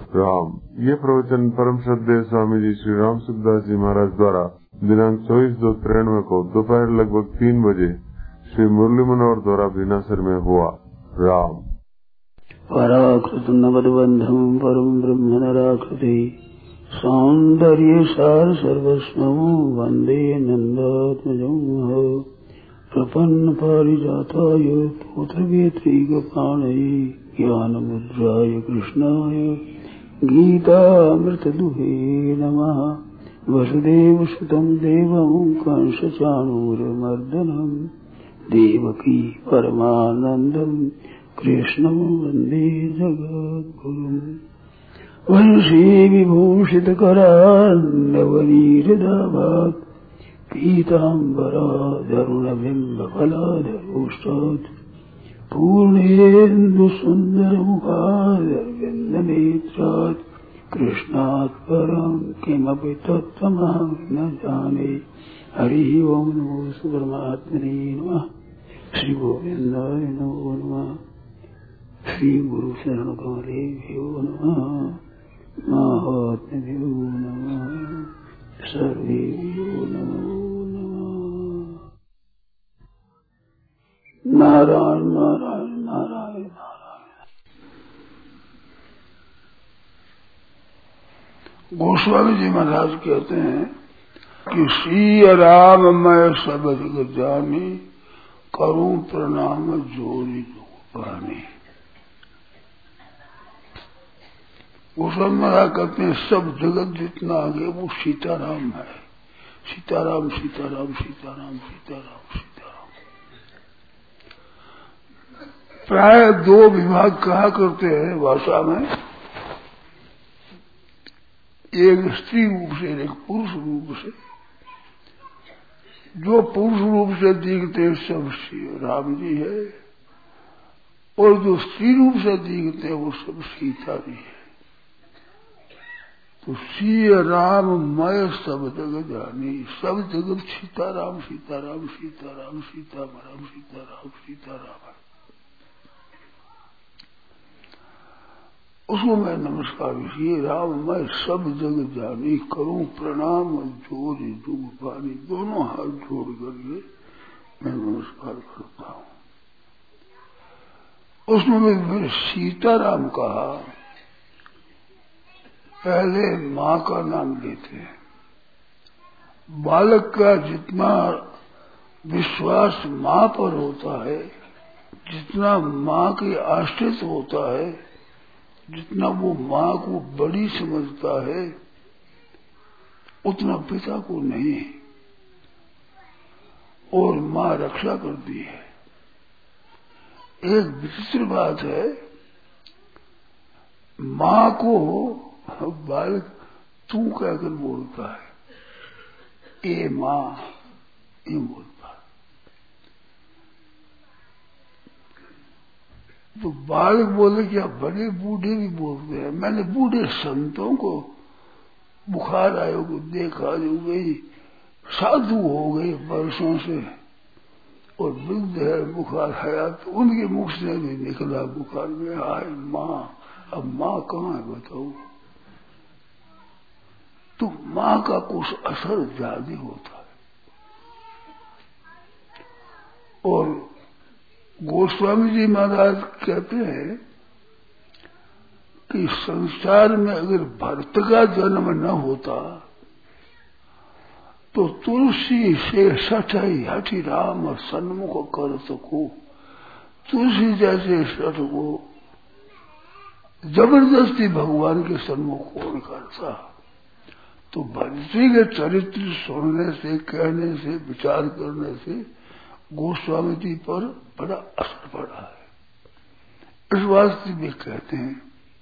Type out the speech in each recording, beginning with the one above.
राम। ये प्रवचन परम श्रद्धेय स्वामी जी श्री राम सुखदास जी महाराज द्वारा दिनांक 24/2/93 को दोपहर लगभग 3 बजे श्री मुरली मनोहर द्वारा भिनासर में हुआ। राम। पराकृत नवद्बंधम परम ब्रह्म नराकृति सौंदर्य सार सर्वस्वं वंदे नंदात्मजं प्रपन्न पारिजाताय तोत्रवेत्रैकपाणये ज्ञानमुद्राय कृष्णाय गीतामृतदुहे नमः। वसुदेवसुतं देवं कंसचाणूरमर्दनं देवकी परमानन्दं कृष्णं वन्दे जगद्गुरुम्। वंशी विभूषितकरान्नवनीरदाभात् पीताम्बराधरुणबिम्बफलाधरोष्टात् पूर्णेन्दुसुन्दरमुखादरविन्दनेत्रात् कृष्णात् परं किमपि तत्त्वमहं न जाने। हरिः ओं नमो परमात्मने नमः। श्री गोविन्दाय नमो नमः। श्री गुरु शरण कमलेभ्यो नमः। महात्म्यो नमः। सर्वेभ्यो नमो नमः। नारायण नारायण नारायण नारायण। गोस्वामी जी महाराज कहते हैं कि श्री राम मैं सब जगत जानी करूं प्रणाम जोरी पानी। गोस्वामी महाराज कहते हैं सब जगत जितना आगे वो सीताराम है। सीताराम सीताराम सीताराम सीताराम सीताराम। प्राय 2 विभाग कहा करते हैं भाषा में, एक स्त्री रूप से एक पुरुष रूप से। जो पुरुष रूप से दिखते सब श्री राम जी है और जो स्त्री रूप से दिखते वो सब सीता जी है। तो श्री राम मैं सब जगत जानी, सब जगत सीताराम सीताराम सीताराम सीताराम सीताराम सीताराम है। उसको मैं नमस्कार श्री राम मैं सब जगत जानी करूं प्रणाम जोरी जुग पानी। दोनों हाथ जोड़ करके मैं नमस्कार करता हूं। उसमें फिर सीताराम कहा। पहले माँ का नाम लेते हैं। बालक का जितना विश्वास माँ पर होता है, जितना माँ के आश्रित होता है, जितना वो माँ को बड़ी समझता है, उतना पिता को नहीं। और माँ रक्षा करती है। एक विचित्र बात है, माँ को बालक तू कहकर बोलता है, ए माँ ये बोलता है। तो बालक बोले क्या बड़े बूढ़े भी बोलते हैं। मैंने बूढ़े संतों को बुखार आयो को देखा, जो गई साधु हो गए वर्षों से और वृद्ध है बुखार आया तो उनके मुख से भी निकला बुखार में आए माँ। अब माँ कहाँ है बताओ। तो माँ का कुछ असर ज्यादा होता है। और गोस्वामी जी महाराज कहते हैं कि संसार में अगर भरत का जन्म न होता तो तुलसी से सठई हठि राम सन्मुख कर सको। तुलसी जैसे सठ को जबरदस्ती भगवान के सन्मुख कौन करता। तो भरत जी के चरित्र सुनने से, कहने से, विचार करने से गोस्वामी जी पर बड़ा असर पड़ा है। इस वास्ते भी कहते हैं।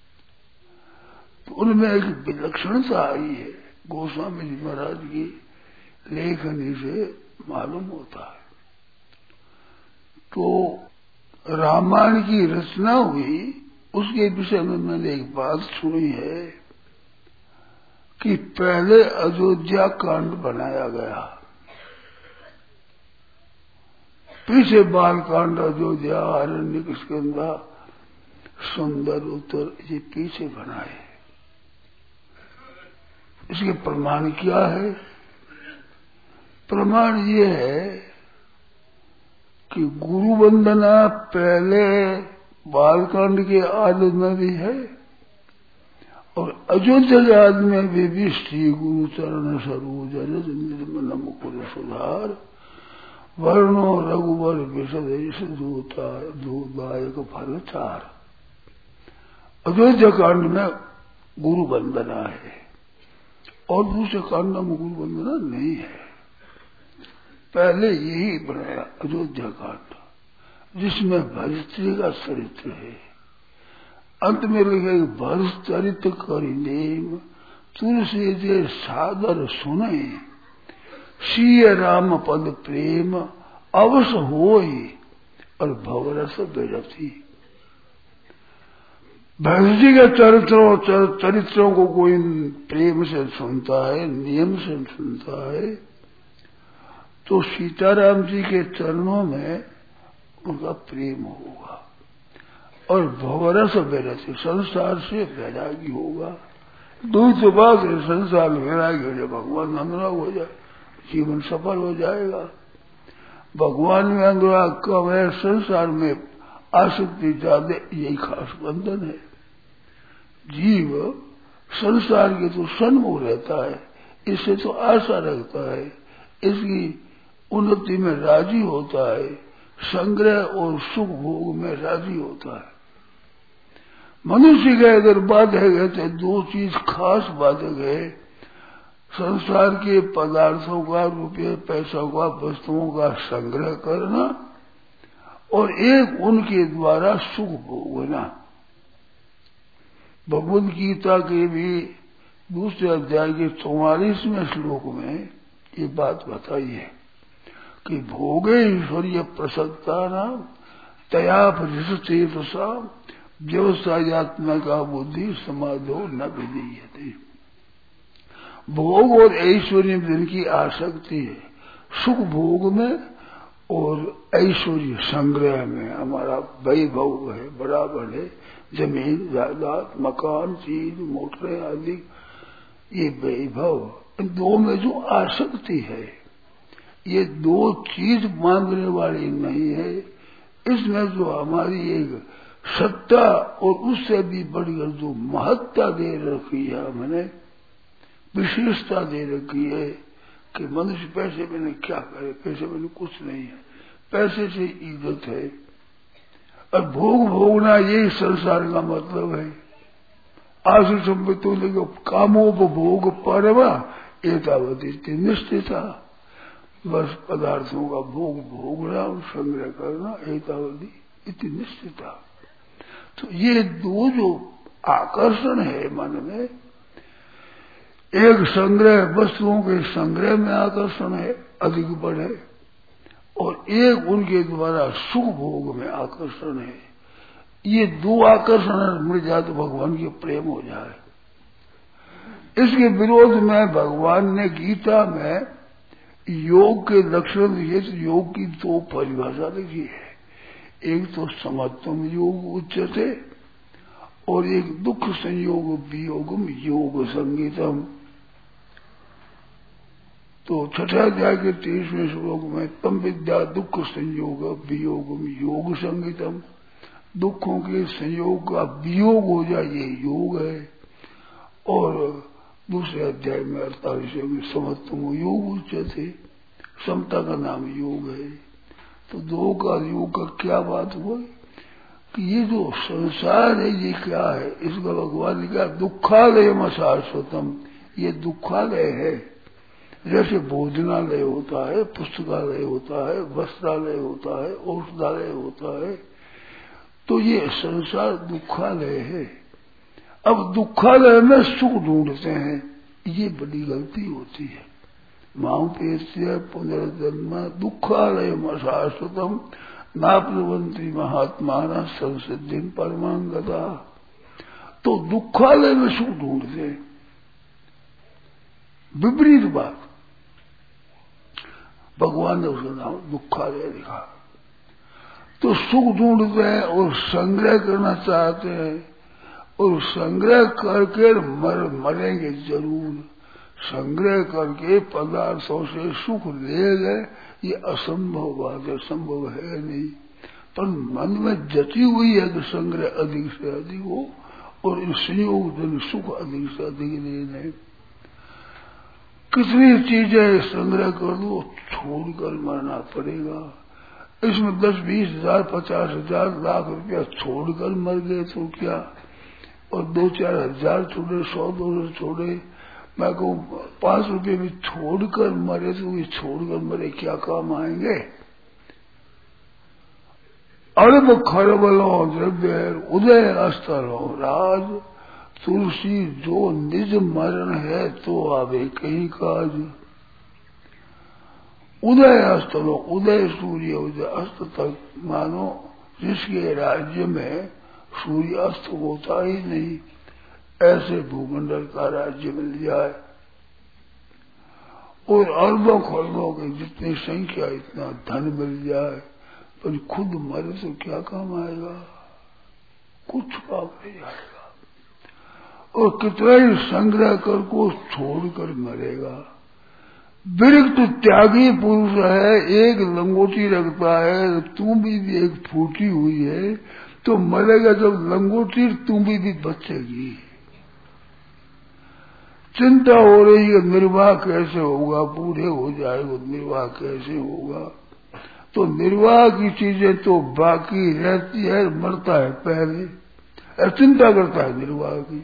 तो उनमें एक विलक्षणता आई है, गोस्वामी जी महाराज की लेखनी से मालूम होता है। तो रामायण की रचना हुई, उसके विषय में मैंने एक बात सुनी है कि पहले अयोध्या कांड बनाया गया, पीछे बाल कांड, अयोध्या, आरण्यक, स्कंधा, सुंदर, उत्तर ये पीछे बनाए। इसके प्रमाण क्या है? प्रमाण ये है कि गुरु वंदना पहले बालकांड के आदि में भी है और अयोध्या आदि में भी श्री गुरु चरण सरोज रज निर्मल मुकुर सुधार वर्णो रघुवर विषदेश दूतायक फल चार। अयोध्या कांड में गुरु वंदना है और दूसरे कांड में गुरु वंदना नहीं है। पहले यही बनाया अयोध्या कांड, जिसमें भरतरी का चरित्र है। अंत में लिखे भरत चरित्र करी नेम तुलसी जे सादर सुने सीय राम पद प्रेम अवश्य होई और भवरस बेरथी। भरत जी के चरित्रों को कोई प्रेम से सुनता है, नियम से सुनता है, तो सीताराम जी के चरणों में उनका प्रेम होगा और भवरस वैराग्य, संसार से वैरागी होगा। दो तो बात है, संसार में वैरागी हो जाए, भगवान में अनुराग हो जाए, जीवन सफल हो जाएगा। भगवान में अनुराग कम है, संसार में आसक्ति ज्यादा, यही खास बंधन है। जीव संसार के तो सन्मुख रहता है, इससे तो आशा रखता है, इसकी उन्नति में राजी होता है, संग्रह और सुख भोग में राजी होता है। मनुष्य के अगर बाधक है तो दो चीज खास बाधक है, संसार के पदार्थों का, रुपये पैसा का, वस्तुओं का संग्रह करना और एक उनके द्वारा सुख भोगना। भगवद गीता के भी दूसरे अध्याय के 44वें श्लोक में ये बात बताई है कि भोगे ईश्वरीय प्रसन्नता नाम तया परिषते प्रसा व्यवसायत्मका बुद्धि समाधो न विधीयते। भोग और ऐश्वर्य में जिनकी आसक्ति है, सुख भोग में और ऐश्वर्य संग्रह में, हमारा वैभव है, बराबर है, जमीन जायदाद मकान चीज मोटरें आदि, ये वैभव, इन दो में जो आसक्ति है, ये दो चीज मांगने वाली नहीं है। इसमें जो हमारी एक सत्ता और उससे भी बढ़कर जो महत्ता दे रखी है, हमने विशेषता दे रखी है कि मनुष्य पैसे में क्या करे, पैसे में कुछ नहीं है, पैसे से इज्जत है और भोग भोगना यही संसार का मतलब है। आसु संपत्ति लेकर कामोपभोग परवा एतावती निश्चिता, बस पदार्थों का भोग भोगना और संग्रह करना, एतावती इतनी निश्चिता। तो ये दो जो आकर्षण है मन में, एक संग्रह, वस्तुओं के संग्रह में आकर्षण है, अधिक बढ़े, और एक उनके द्वारा सुख भोग में आकर्षण है। ये दो आकर्षण मिल जाए तो भगवान के प्रेम हो जाए। इसके विरोध में भगवान ने गीता में योग के लक्षण दिए, तो योग की दो परिभाषा लिखी है। एक तो समत्वम योग उच्यते और एक दुख संयोग वियोगम योग संगीतम। तो छठा अध्याय के 23वें श्लोक में तम विद्या दुख संयोग वियोगम योग संगीतम, दुखों के संयोग का वियोग हो जाए ये योग है। और दूसरे अध्याय में 48वें में समत्वम योग उच्यते, समता का नाम योग है। तो दो का योग का क्या बात हुआ कि ये जो संसार है ये क्या है, इसका भगवान ने कहा दुखालय में शाश्वतम, ये दुखालय है। जैसे भोजनालय होता है, पुस्तकालय होता है, वस्त्रालय होता है, औषधालय होता है, तो ये संसार दुखालय है। अब दुखालय में सुख ढूंढते हैं, ये बड़ी गलती होती है। मां पेत्य पुनर्जन्म दुखालय में शाश्वतम नाप्रवंती महात्मा संसिद्धि परमांगता। तो दुखालय में सुख ढूंढते हैं, विपरीत बात। भगवान ने उसका नाम दुखालय लिखा। तो सुख ढूंढते हैं और संग्रह करना चाहते हैं, और संग्रह करके मरेंगे जरूर। संग्रह करके पदार्थों से सुख ले गए, ये असंभव बात है, संभव है नहीं। पर मन में जती हुई है कि संग्रह अधिक से अधिक हो और इन संयोग सुख अधिक से अधिक लेने। कितनी चीजें संग्रह कर दो, छोड़कर मरना पड़ेगा। इसमें 10, 20 हजार, 50 हजार, लाख रुपया छोड़कर मर गए तो क्या, और 2, 4 हजार छोड़े, 100, 200 छोड़े, मैं कहूँ 5 रुपये भी छोड़कर मरे तो ये छोड़कर मरे क्या काम आएंगे। अरब खरबलो द्रव्य उदय अस्तलो राज, तुलसी जो निज मरण है तो आवे कहीं काज। उदय अस्तलो, उदय सूर्य उदय अस्त तक, मानो जिसके राज्य में सूर्य अस्त होता ही नहीं, ऐसे भूमंडल का राज्य मिल जाए और अरबों खरबों की जितनी संख्या इतना धन मिल जाए, पर खुद मरे तो क्या काम आएगा, कुछ काम नहीं आएगा। और कितना ही संग्रह कर को छोड़कर मरेगा। विरक्त त्यागी पुरुष है, एक लंगोटी रखता है, तुम्बी भी एक फूटी हुई है, तो मरेगा जब लंगोटी तुम्बी भी बचेगी। चिंता हो रही है निर्वाह कैसे होगा, बूढ़े हो जाएगा निर्वाह कैसे होगा, तो निर्वाह की चीजें तो बाकी रहती है, मरता है पहले, चिंता करता है निर्वाह की।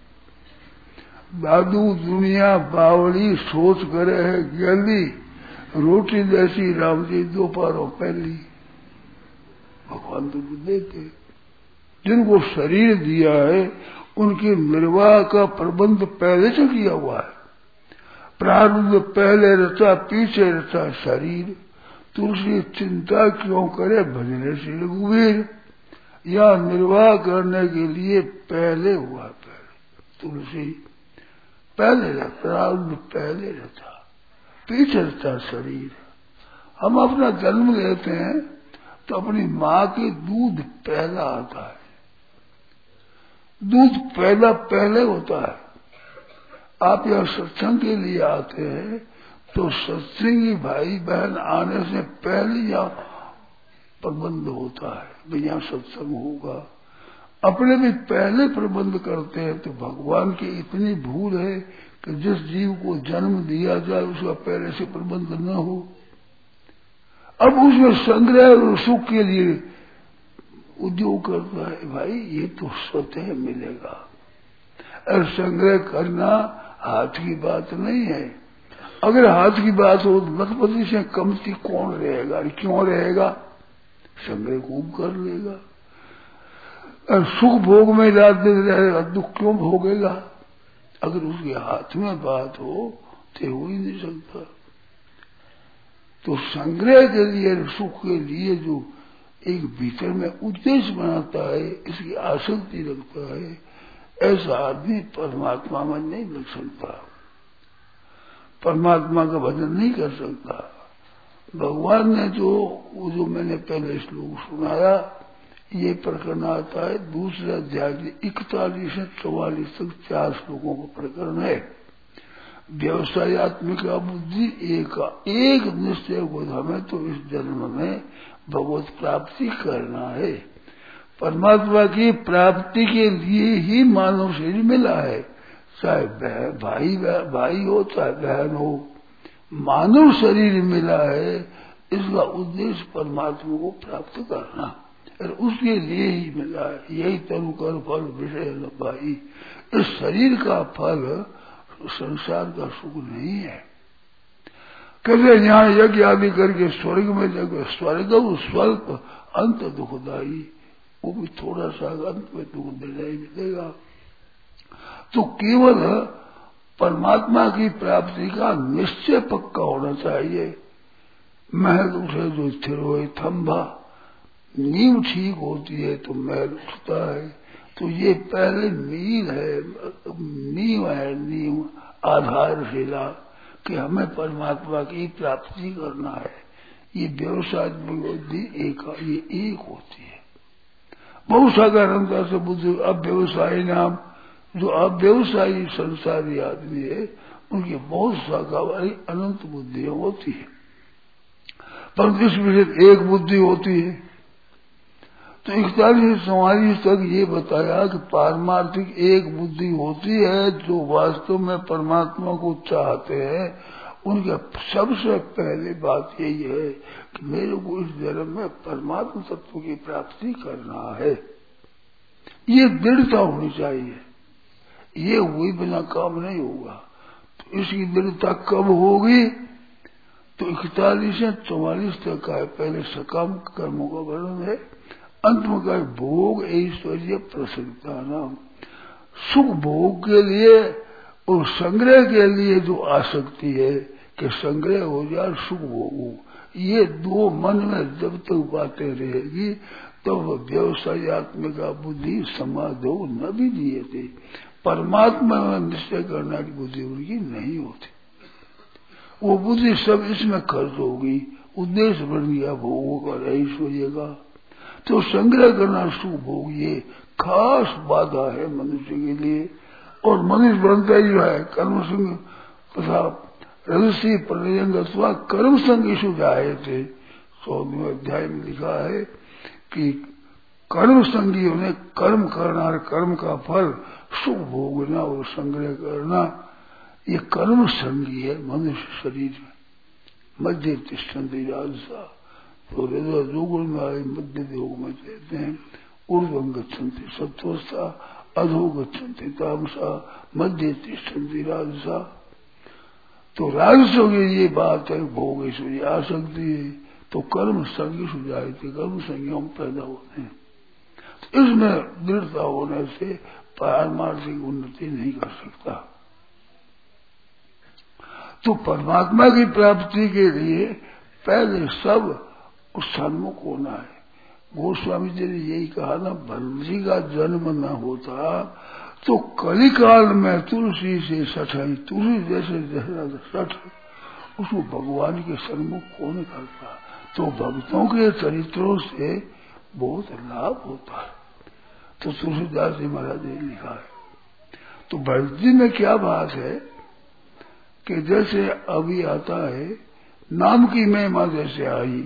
दादू दुनिया बावड़ी सोच करे है गली, रोटी जैसी राम जी दोपहरों पहली। भगवान तो देते जिनको शरीर दिया है उनके निर्वाह का प्रबंध पहले से किया हुआ है। प्रारब्ध पहले रचा, पीछे रचा शरीर। तुलसी चिंता क्यों करे भजने से रघुवीर, या निर्वाह करने के लिए पहले हुआ। पहले तुलसी पहले प्रारब्ध पहले रचा, पीछे रचा शरीर। हम अपना जन्म लेते हैं तो अपनी माँ के दूध पहला आता है, दूध पैदा पहले होता है। आप यहाँ सत्संग के लिए आते हैं तो सत्संगी भाई बहन आने से पहले यहाँ प्रबंध होता है, भाई यहाँ सत्संग होगा। अपने भी पहले प्रबंध करते हैं, तो भगवान की इतनी भूल है कि जिस जीव को जन्म दिया जाए उसका पहले से प्रबंध न हो। अब उसमें संग्रह और सुख के लिए उद्योग करता है, भाई ये तो स्वतः मिलेगा। और संग्रह करना हाथ की बात नहीं है। अगर हाथ की बात हो तो लखपति से कमती कौन रहेगा, क्यों रहेगा, संग्रह खूब कर लेगा। और सुख भोग में जाते रहेगा, दुख क्यों भोगेगा। अगर उसके हाथ में बात हो तो हो ही नहीं सकता। तो संग्रह के लिए, सुख के लिए जो एक भीतर में उद्देश्य बनाता है, इसकी आसक्ति रखता है, ऐसा आदमी परमात्मा में नहीं लग सकता, परमात्मा का भजन नहीं कर सकता। भगवान ने जो मैंने पहले श्लोक सुनाया, ये प्रकरण आता है दूसरे अध्याय के 41 से 44 तक 4 श्लोकों का प्रकरण है। व्यवसायत्मिक बुद्धि एक निश्चय को, हमें तो इस जन्म में भगवत प्राप्ति करना है। परमात्मा की प्राप्ति के लिए ही मानव शरीर मिला है, चाहे भाई हो चाहे बहन हो, मानव शरीर मिला है। इसका उद्देश्य परमात्मा को प्राप्त करना, और उसके लिए ही मिला है। यही तनु कर फल विषय न पाई। इस शरीर का फल संसार का सुख नहीं है। कहते यहाँ यज्ञ आदि करके स्वर्ग में जगह, स्वर्ग स्वल्प अंत दुखदायी, वो भी थोड़ा सा अंत में दुख देना ही मिलेगा। तो केवल परमात्मा की प्राप्ति का निश्चय पक्का होना चाहिए। महल उठे जो स्थिर हो थम्भा, नींव ठीक होती है तो महल उठता है। तो ये पहले नींव है, नींव आधारशिला कि हमें परमात्मा की प्राप्ति करना है। ये व्यवसाय बुद्धि ये एक होती है। बहुत साधारणता से बुद्धि अव्यवसायी नाम, जो अव्यवसायी संसारी आदमी है उनकी बहुत शाखा वाली अनंत बुद्धियां होती है, परंतु इस विषय एक बुद्धि होती है। तो 41 से 44 तक ये बताया कि पारमार्थिक एक बुद्धि होती है, जो वास्तव में परमात्मा को चाहते हैं। उनके सबसे पहले बात यही है कि मेरे को इस जन्म में परमात्मा तत्व की प्राप्ति करना है, ये दृढ़ता होनी चाहिए। ये हुई बिना काम नहीं होगा। तो इसकी दृढ़ता कब होगी? तो 41 से 44 तक का है। पहले सकाम कर्मों का वर्णन है, अंत में का भोग ऐश्वर्य प्रसन्नता नाम। सुख भोग के लिए और संग्रह के लिए जो आसक्ति है कि संग्रह हो जाए सुख भोगू, ये दो मन में जब तक बातें रहेगी तो व्यवसायत्मिका बुद्धि समाधो न भी दिए थे। परमात्मा में निश्चय करने की बुद्धि उनकी नहीं होती। वो बुद्धि सब इसमें खर्च होगी, उद्देश्य बन गया भोगों का, ऐश्वर्य का। तो संग्रह करना सुख भोग ये खास बाधा है मनुष्य के लिए। और मनुष्य बनता ही है कर्म संग तथा रजसी प्रलयंग अथवा कर्म संग ईशु जाए थे। 14वें अध्याय में लिखा है कि कर्म संगी उन्हें कर्म करना और कर्म का फल सुख भोगना और संग्रह करना, ये कर्म संगी है मनुष्य शरीर में। मध्य तिष्ठन्ति राजसा, तो हृदय जोगुण में आए मध्य योग में कहते हैं। ऊर्ध्वं गच्छन्ति सत्वस्था, अधो गच्छन्ति तामसा, मध्य तिष्ठन्ति राजसा। तो राजसों की ये बात है, भोग ऐश्वर्य आसक्ति है। तो कर्म संगी सुझाए थे, कर्म संज्ञा पैदा होते हैं। तो इसमें दृढ़ता होने से पारमार्थिक उन्नति नहीं कर सकता। तो परमात्मा की प्राप्ति के लिए पहले सब उस सन्मुख होना है। गोस्वामी जी ने यही कहा ना, भरत का जन्म न होता तो कलिकाल में तुलसी से सठाई, तुलसी जैसे सठ उसको भगवान के सन्मुख कौन करता। तो भक्तों के चरित्रों से बहुत लाभ होता है। तो तुलसीदास जी महाराज ने लिखा है। तो भरत जी में क्या बात है कि जैसे अभी आता है नाम की महिमा जैसे आई,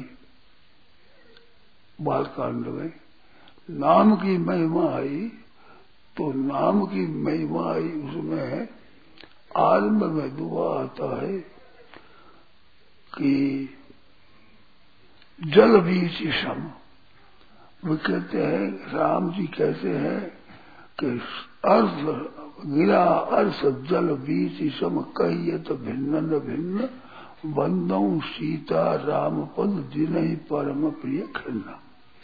बालकांड में नाम की महिमा आई, तो नाम की महिमा आई उसमें आरंभ में दुआ आता है कि जल बीच सम। वो कहते हैं, राम जी कहते हैं कि अर्थ गिरा अर्थ जल बीच सम, कहिए तो भिन्न न भिन्न, बंदौ सीता राम पद जिन्हि परम प्रिय खन्ना।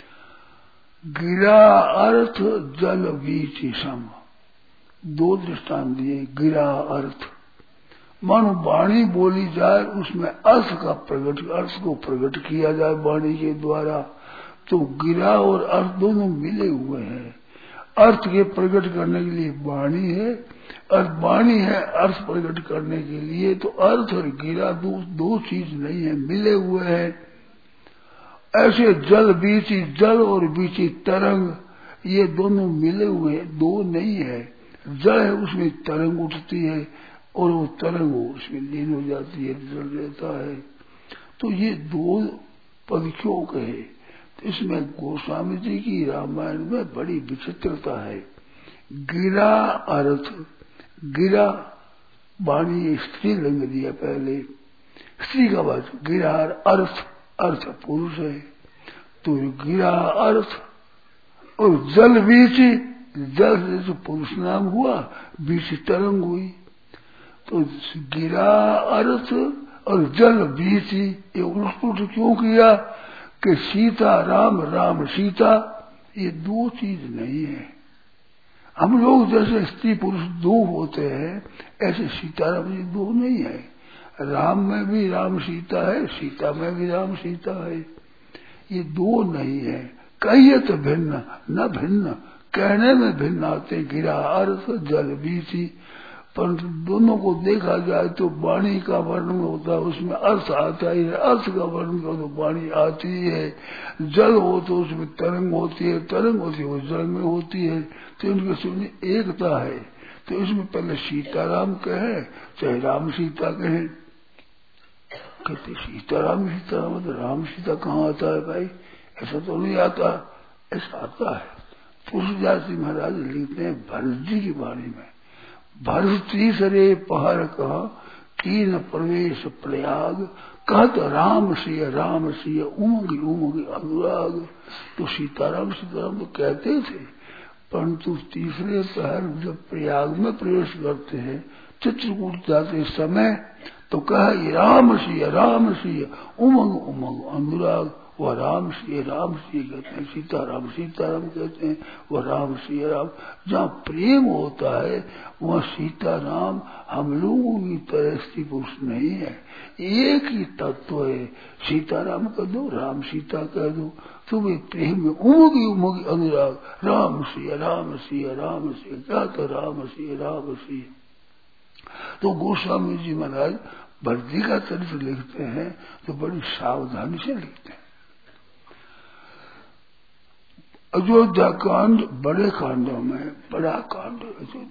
गिरा अर्थ जल बीच सम, दो दृष्टांत दिए। गिरा अर्थ मानो वाणी बोली जाए, उसमें अर्थ का प्रकट, अर्थ को प्रकट किया जाए वाणी के द्वारा। तो गिरा और अर्थ दोनों मिले हुए हैं। अर्थ के प्रकट करने के लिए वाणी है, और वाणी है अर्थ प्रकट करने के लिए। तो अर्थ और गिरा दो चीज नहीं है, मिले हुए हैं। ऐसे जल बीची, जल और बीची तरंग, ये दोनों मिले हुए हैं, दो नहीं है। जल है उसमें तरंग उठती है और वो तरंग उसमें लीन हो जाती है, जल रहता है। तो ये दो पद क्यों कहे? तो इसमें गोस्वामी जी की रामायण में बड़ी विचित्रता है। गिरा अर्थ, गिरा वाणी स्त्रीलिंग दिया पहले, स्त्री का बात। गिरा अर्थ, अर्थ पुरुष है। तो गिरा अर्थ और जल बीची, जल से जो पुरुष नाम हुआ, बीच तरंग हुई। तो गिरा अर्थ और जल बीची, ये उल्ट क्यों किया कि सीता राम, राम सीता, ये दो चीज नहीं है। हम लोग जैसे स्त्री पुरुष दो होते हैं, ऐसे सीताराम जी दो नहीं है। राम में भी राम सीता है, सीता में भी राम सीता है, ये दो नहीं है। कहिए तो भिन्न न भिन्न, कहने में भिन्न आते। गिरा अर्थ जल बीची, परंतु दोनों को देखा जाए तो वाणी का वर्णन होता है, उसमें अर्थ आता ही है। अर्थ का वर्णन करो तो वाणी आती है। जल हो तो उसमें तरंग होती है, तरंग होती है वो जल में होती है। तो इनके सुनने एकता है। तो इसमें पहले सीताराम कहे चाहे राम सीता कहे, कहते सीताराम सीताराम तो राम सीता कहाँ आता है भाई, ऐसा तो नहीं आता, ऐसा आता है। तुलसीदास जी महाराज लिखते हैं भरत जी की वाणी में, भरत तीसरे पहर कहा कीन प्रवेश प्रयाग, कहत राम सिय उमंग उमंग अनुराग। तो सीताराम सीताराम तो कहते थे, परंतु तीसरे पहर जब प्रयाग में प्रवेश करते हैं चित्रकूट जाते समय तो कहा राम सिय उमंग उमंग अनुराग। वह राम सिय कहते हैं, सीताराम कहते हैं, वह राम सिय राम। जहाँ प्रेम होता है वहाँ सीताराम हम लोगों की तरह स्त्री पुरुष नहीं है, एक ही तत्व है। सीताराम कह दो, राम सीता कह दो, तो वे प्रेम में उमगी उमगी अनुराग। राम सिय क्या तो राम सिय। तो गोस्वामी जी महाराज भरती का चरित्र लिखते हैं तो बड़ी सावधानी से लिखते हैं। अयोध्या कांड बड़े कांडों में बड़ा कांड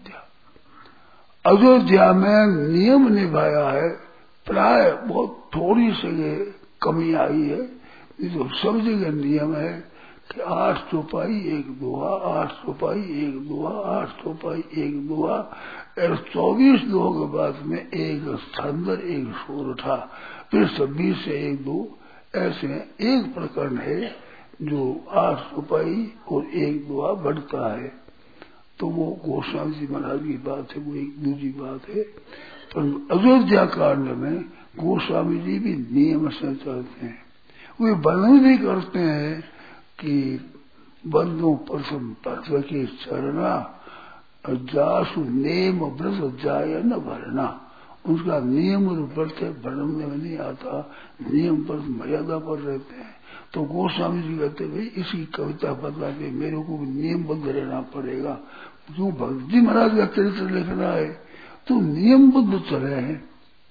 अयोध्या में नियम निभाया है, प्राय बहुत थोड़ी सी कमी आई है, तो सब जगह नियम है कि 8 चौपाई 1 दोहा, 8 चौपाई 1 दोहा, 8 चौपाई 1 दोहा, और 24 दोहों के बाद में एक स्कंदर एक सोरठा, फिर 26 से 1 2, ऐसे एक प्रकरण है जो 8 चौपाई और 1 दोहा बढ़ता है। तो वो गोस्वामी जी महाराज की बात है, वो एक दूसरी बात है। पर अयोध्या कांड में गोस्वामी जी भी नियम से चलते हैं। वे वर्णन भी करते हैं कि बंधु प्रथम तत्व के चरना जासु नेम व्रत जाय न भरना। उनका नियम और व्रत वर्णन में नहीं आता, नियम पर मर्यादा पर रहते हैं। तो गोस्वामी जी कहते भाई इसकी कविता बदला के मेरे को नियमबद्ध रहना पड़ेगा। जो भक्त जी महाराज का चरित्र लिखना है तो नियमबद्ध चले हैं।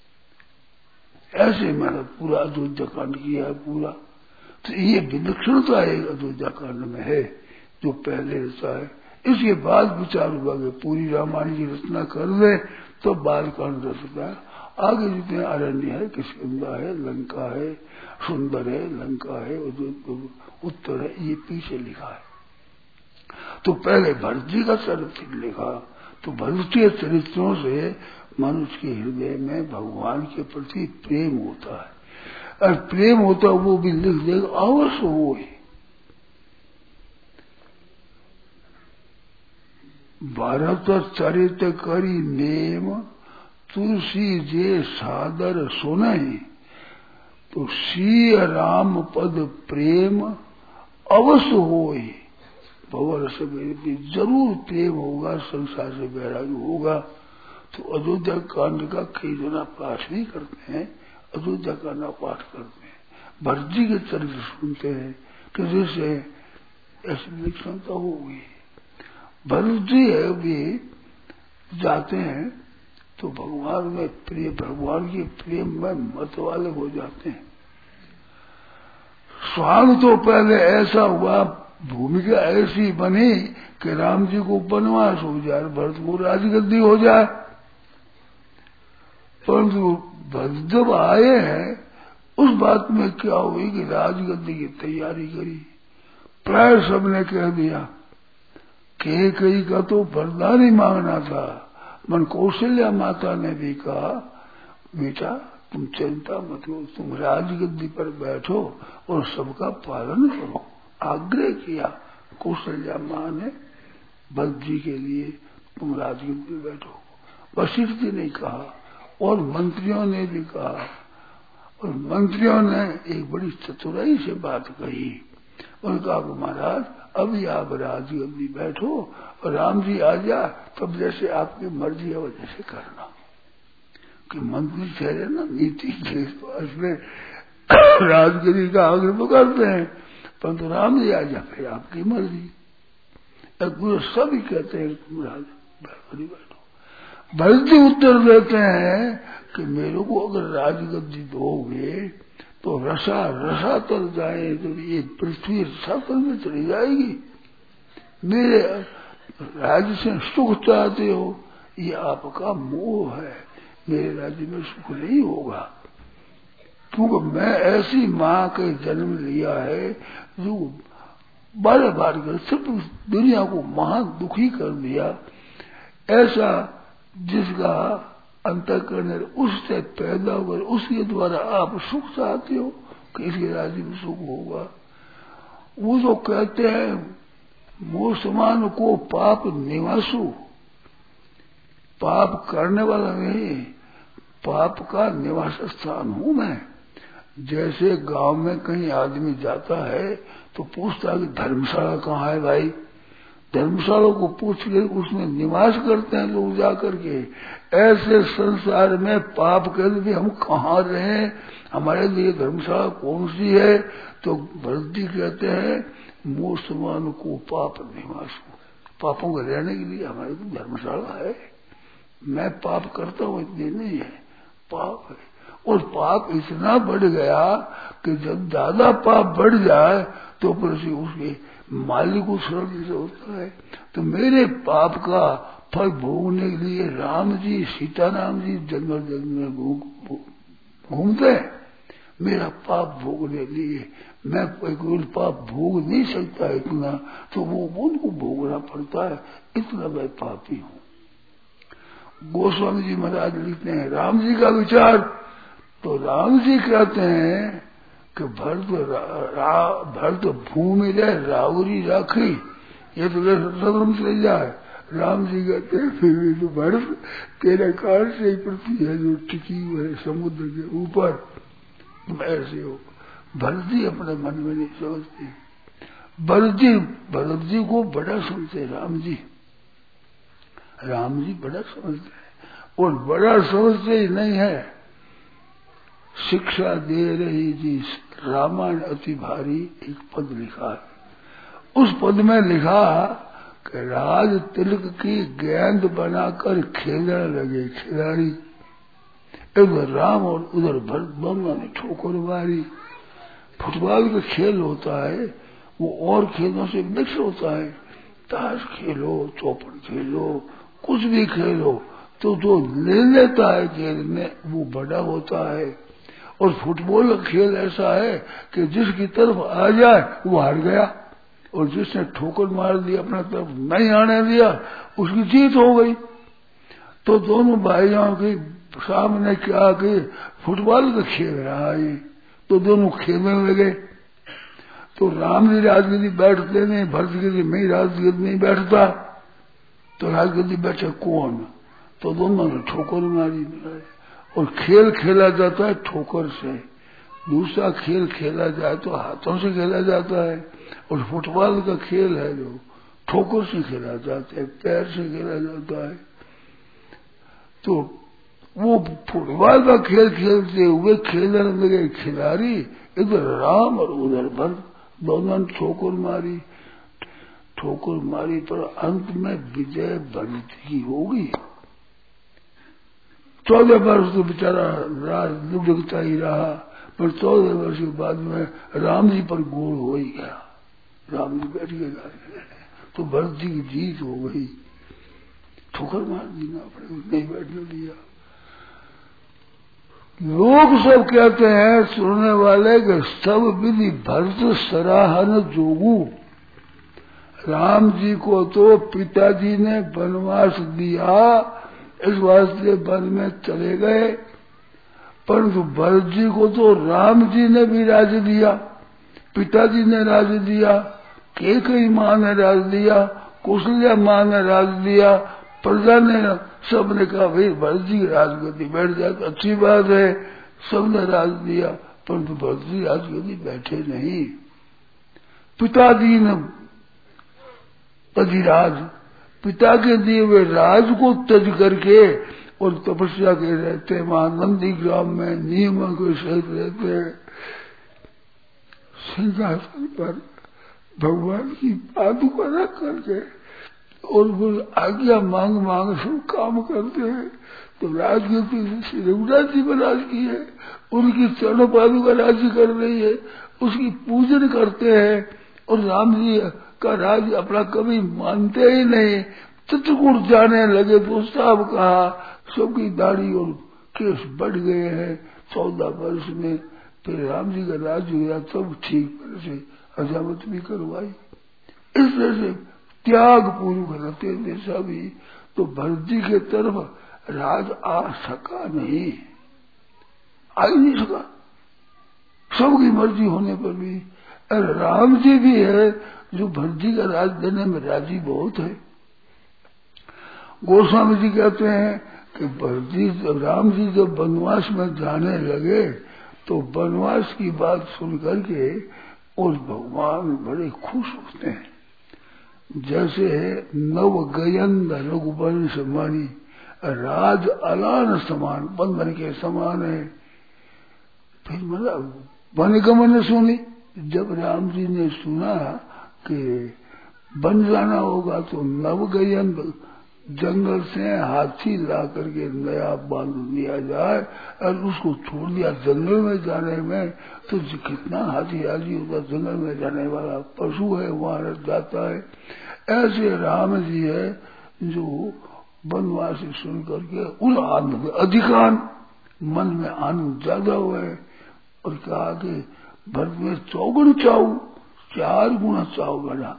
ऐसे मैंने पूरा अयोध्या कांड किया है पूरा। तो ये विलक्षणता एक अयोध्या कांड में है जो पहले रचा है। इसके बाद विचार हुआ कि पूरी रामायण की रचना कर दे तो बाल कांड रचता है। आगे जितने अरण्य है, किष्किंधा है, लंका है, सुंदर है, लंका है, उत्तर है, ये पीछे लिखा है। तो पहले भरत जी का चरित्र लिखा, तो भरत के चरित्रों से मनुष्य के हृदय में भगवान के प्रति प्रेम होता है, और प्रेम होता है वो भी लिख देगा अवश्य वो ही। भरत चरित करी नेम तुलसी जे सादर सुनहि, तो सी राम पद प्रेम अवश्य होई। भवर से मेरे जरूर प्रेम होगा, संसार से वैराग्य होगा। तो अयोध्या कांड का कई जना पाठ नहीं करते हैं, अयोध्या कांड का पाठ करते हैं, भरत जी के चरित्र सुनते हैं कि जैसे ऐसी विलक्षणता होगी। भरत जी है भी जाते हैं तो भगवान में प्रिय, भगवान के प्रेम में मत वाले हो जाते हैं। स्वांग तो पहले ऐसा हुआ, भूमिका ऐसी बनी कि राम जी को वनवास हो जाए, भरत को राजगद्दी हो जाए। परंतु भरत जब आए हैं उस बात में क्या हुई कि राजगद्दी की तैयारी करी। प्राय सबने कह दिया कि कई का तो वरदान ही मांगना था। मन कौशल्या माता ने भी कहा बेटा तुम चिंता मत करो, तुम राजगद्दी पर बैठो और सबका पालन करो। आग्रह किया कौशल्या माँ ने भरत जी के लिए, तुम राजगद्दी पर बैठो। वशिष्ठ जी ने कहा और मंत्रियों ने भी कहा, और मंत्रियों ने एक बड़ी चतुराई से बात कही। उन्होंने कहा महाराज अभी आप राजगद्दी बैठो और राम जी आ जाए तब जैसे आपकी मर्जी है वैसे करना। कि मंत्री ठहरे ना नीति के में राजगद्दी का आग्रह तो करते हैं, परंतु राम जी आ जाए फिर आपकी मर्जी। गुरु सभी कहते हैं तुम राजगद्दी बैठो। भरत जी उत्तर देते हैं कि मेरे को अगर राजगद्दी दोगे तो रसा तर जाए, तो ये पृथ्वी रसातल में चली जाएगी। मेरे राज्य से सुख चाहते हो, ये आपका मोह है, मेरे राज्य में सुख नहीं होगा, क्योंकि मैं ऐसी माँ के जन्म लिया है जो बार बार कर सब दुनिया को महान दुखी कर दिया, ऐसा जिसका अंतःकरण उससे पैदा होकर उसके द्वारा आप सुख चाहते हो कि इसके राज्य में सुख होगा। वो तो कहते हैं मोह समान को पाप निवासु, पाप करने वाला नहीं, पाप का निवास स्थान हूं मैं। जैसे गांव में कहीं आदमी जाता है तो पूछता है कि धर्मशाला कहाँ है भाई, धर्मशाला को पूछ के उसमें निवास करते हैं लोग जाकर के। ऐसे संसार में पाप के लिए हम कहाँ रहे, हमारे लिए धर्मशाला कौन सी है? तो भरत जी कहते हैं मोह समान को पाप निवास, पापों के रहने के लिए हमारे तो धर्मशाला है। मैं पाप करता हूँ इतनी नहीं है, पाप है। और पाप इतना बढ़ गया कि जब ज्यादा पाप बढ़ जाए तो फिर से उसके मालिक को शरण से होता है। तो मेरे पाप का फल भोगने के लिए राम जी सीताराम जी जंगल जंगल में घूमते हैं, मेरा पाप भोगने के लिए। मैं कोई पाप भोग नहीं सकता इतना, तो वो उनको भोगना पड़ता है, इतना मैं पापी हूँ। गोस्वामी जी महाराज लिखते हैं राम जी का विचार, तो राम जी कहते हैं कि भरत भूमि ले रावरी राखी, ये तो सदरम से जाए। राम जी कहते हैं फिर भी तो भरत तेरे कारण से ही पृथ्वी है जो टिकी हुई है समुद्र के ऊपर, तुम ऐसे हो। भरत जी अपने मन में नहीं समझते, भरत जी को बड़ा समझते राम जी बड़ा समझते हैं, और बड़ा समझते ही नहीं है। शिक्षा दे रही जी रामायण अति भारी, एक पद लिखा है। उस पद में लिखा कि राज तिलक की गेंद बनाकर खेलने लगे खिलाड़ी, इधर राम और उधर भरत दोनों ने ठोकर मारी। फुटबॉल का खेल होता है वो और खेलों से मिक्स होता है, ताश खेलो, चौपड़ खेलो, कुछ भी खेलो, तो जो ले लेता है खेल में वो बड़ा होता है। और फुटबॉल का खेल ऐसा है कि जिसकी तरफ आ जाए वो हार गया, और जिसने ठोकर मार दिया अपना तरफ नहीं आने दिया उसकी जीत हो गई। तो दोनों भाइयों के सामने क्या कि फुटबॉल का खेल रहा है, तो दोनों खेलने लगे। तो राम जी राजगद्दी बैठते नहीं, भरत जी मैं राजगद्दी नहीं बैठता, तो राजगद्दी बैठे कौन? तो दोनों ने ठोकर मारी। और खेल खेला जाता है ठोकर से, दूसरा खेल खेला जाए तो हाथों से खेला जाता है, और फुटबॉल का खेल है जो ठोकर से खेला जाता है, पैर से खेला जाता है। तो वो फुटबॉल का खेल खेलते हुए खेलने लगे खिलाड़ी, इधर राम और उधर भरत, दोनों ने ठोकर मारी, पर अंत में विजय भरत की होगी। 14 वर्ष तो बेचारा राज लुढ़कता ही रहा, पर 14 वर्ष के बाद में राम जी पर गोल हो ही गया, राम जी बैठ गए, तो भरत जी की जीत हो गई। ठोकर मार दी ना पड़े, नहीं बैठने दिया। लोग सब कहते हैं सुनने वाले कि सब विधि भरत सराहन जोगू, राम जी को तो पिताजी ने वनवास दिया, इस वास्ते वन में चले गए, परंतु भरत जी को तो राम जी ने भी राज दिया, पिताजी ने राज दिया, कैकेयी माँ ने राज दिया, कौशल्या माँ ने राज दिया, प्रजा ने सबने कहा भाई भरत जी की राजगद्दी बैठ जाए तो अच्छी बात है, सबने राज दिया, परंतु भरत जी राजगद्दी बैठे नहीं। पिताजी ने अधिराज, पिता के दिए हुए राज को त्यज करके और तपस्या के रहते महानंदी ग्राम में नियमों के सहित रहते, सिंहासन पर भगवान की पादुका रख करके और वो आज्ञा मांग मांग सब काम करते हैं। तो राजगद्दी श्री रघुनाथ जी महाराज की है, उनकी चरण पादुका राज्य कर रही है, उसकी पूजन करते हैं, और राम जी का राज अपना कभी मानते ही नहीं, चित्रकूट जाने लगे तो साहब कहा सबकी दाढ़ी और केस बढ़ गए हैं 14 वर्ष में। फिर राम जी का राज हुआ तब ठीक तरह से हजामत भी करवाई। इस तरह से त्याग पूर्वक रहते थे सभी। तो भरत जी के तरफ राज आ सका नहीं, आ ही नहीं सका सबकी मर्जी होने पर भी। और राम जी भी है जो भरत जी का राज देने में राजी बहुत है। गोस्वामी जी कहते हैं कि भरत जी राम जी जब वनवास में जाने लगे तो वनवास की बात सुन करके और भगवान बड़े खुश होते हैं। जैसे नव गयन रघुवंश मणि राज अलान समान, बंधन के समान है। फिर मतलब वनगमन सुनी, जब राम जी ने सुना कि बन जाना होगा तो नवगयन जंगल से हाथी ला करके नया बांध दिया जाए और उसको छोड़ दिया जंगल में जाने में, तो कितना हाथी राजी होगा। जंगल में जाने वाला पशु है वहां जाता है। ऐसे राम जी है जो वनवास सुन करके उस आनंद अधिकान मन में आनंद ज्यादा हुए और कहा कि भरत में 4 चाऊ 4 गुना चाऊ बढ़ा।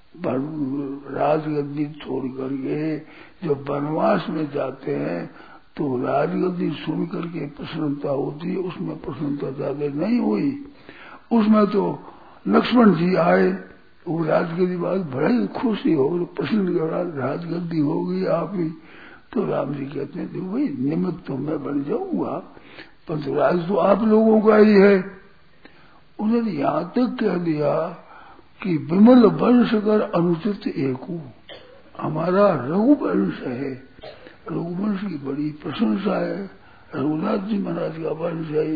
राजगद्दी छोड़ करके जब वनवास में जाते हैं तो राजगद्दी सुन करके प्रसन्नता होती है, उसमें प्रसन्नता ज्यादा नहीं हुई। उसमें तो लक्ष्मण जी आए, वो राजगद्दी बात बड़ी खुशी हो, प्रसन्न करा राजगद्दी होगी आप ही। तो राम जी कहते हैं तो भाई निमित्त तो मैं बन जाऊंगा, परंतु राज तो आप लोगों का ही है। उन्होंने यहां तक कह दिया कि विमल वंश कर अनुचित एकू, हमारा रघुवंश है, रघुवंश की बड़ी प्रशंसा है। रघुनाथ जी महाराज का वंश है,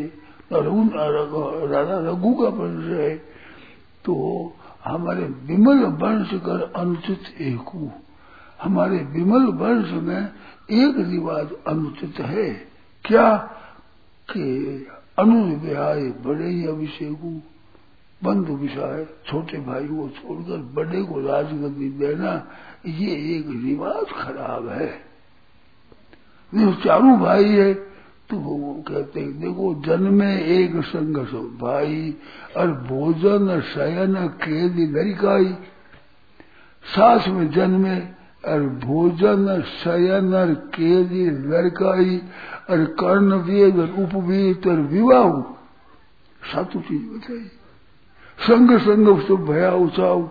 राजा रघु का वंश है। तो हमारे विमल वंश कर अनुचित एकू, हमारे विमल वंश में एक रिवाज अनुचित है। क्या कि अनुविहाय बड़े ही अभिषेकू, बंधु विषय छोटे भाई को छोड़कर बड़े को राजगद्दी देना, ये एक रिवाज खराब है। चारों भाई है तो वो कहते हैं देखो जन्मे एक संग सो भाई और भोजन शयन केदी लड़काई। सास में जन्मे और भोजन शयन और केदी लड़काई और कर्ण वेद और उपवेद और विवाह, 7 चीज बताई। संग संग सब भया उचाओ,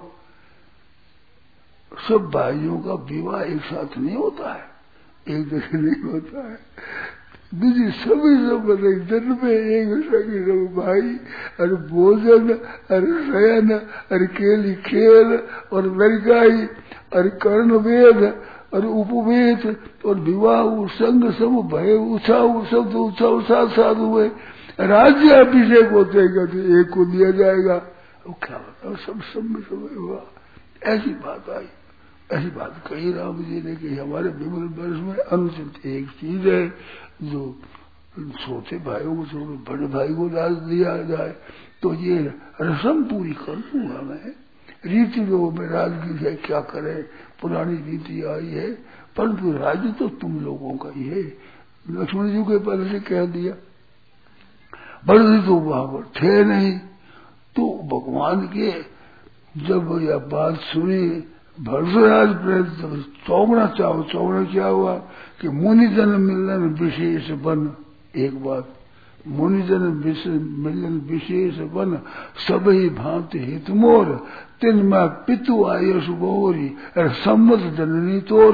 सब भाइयों का विवाह एक साथ नहीं होता है, एक जगह नहीं होता है। दूसरी सभी सब बताए जन्म में एक संग सब भाई और भोजन और शयन और केली खेल और लड़काई और कर्ण वेद और उपवेद और विवाह संग सब भय उछाऊ, सब तो उछाऊ साथ साथ हुए। राज्य अभिषेक होते कहते एक को दिया जाएगा, वो क्या बताओ सब समय हुआ। ऐसी बात आई, ऐसी बात कही राम जी ने कि हमारे विमल वर्ष में अनुचित एक चीज है जो छोटे भाइयों को छोड़ बड़े भाई को राज दिया जाए। तो ये रस्म पूरी कर दूंगा मैं, रीति लोगों में राजगी है क्या करे, पुरानी रीति आई है, परंतु राज्य तो तुम लोगों का ही है। लक्ष्मण जी के पहले से कह दिया, भरत तो वहां पर थे नहीं। तो भगवान के जब यह बात सुनी भरतराज प्रेरित चौगुना चाहो, चौगुना क्या हुआ कि मुनिजन मिलन विशेष बन। एक बात, मुनिजन मिलन विशेष बन सब ही भांति हित मोर, तिन में पितु आयुष बोरी सम्मत जननी तोर।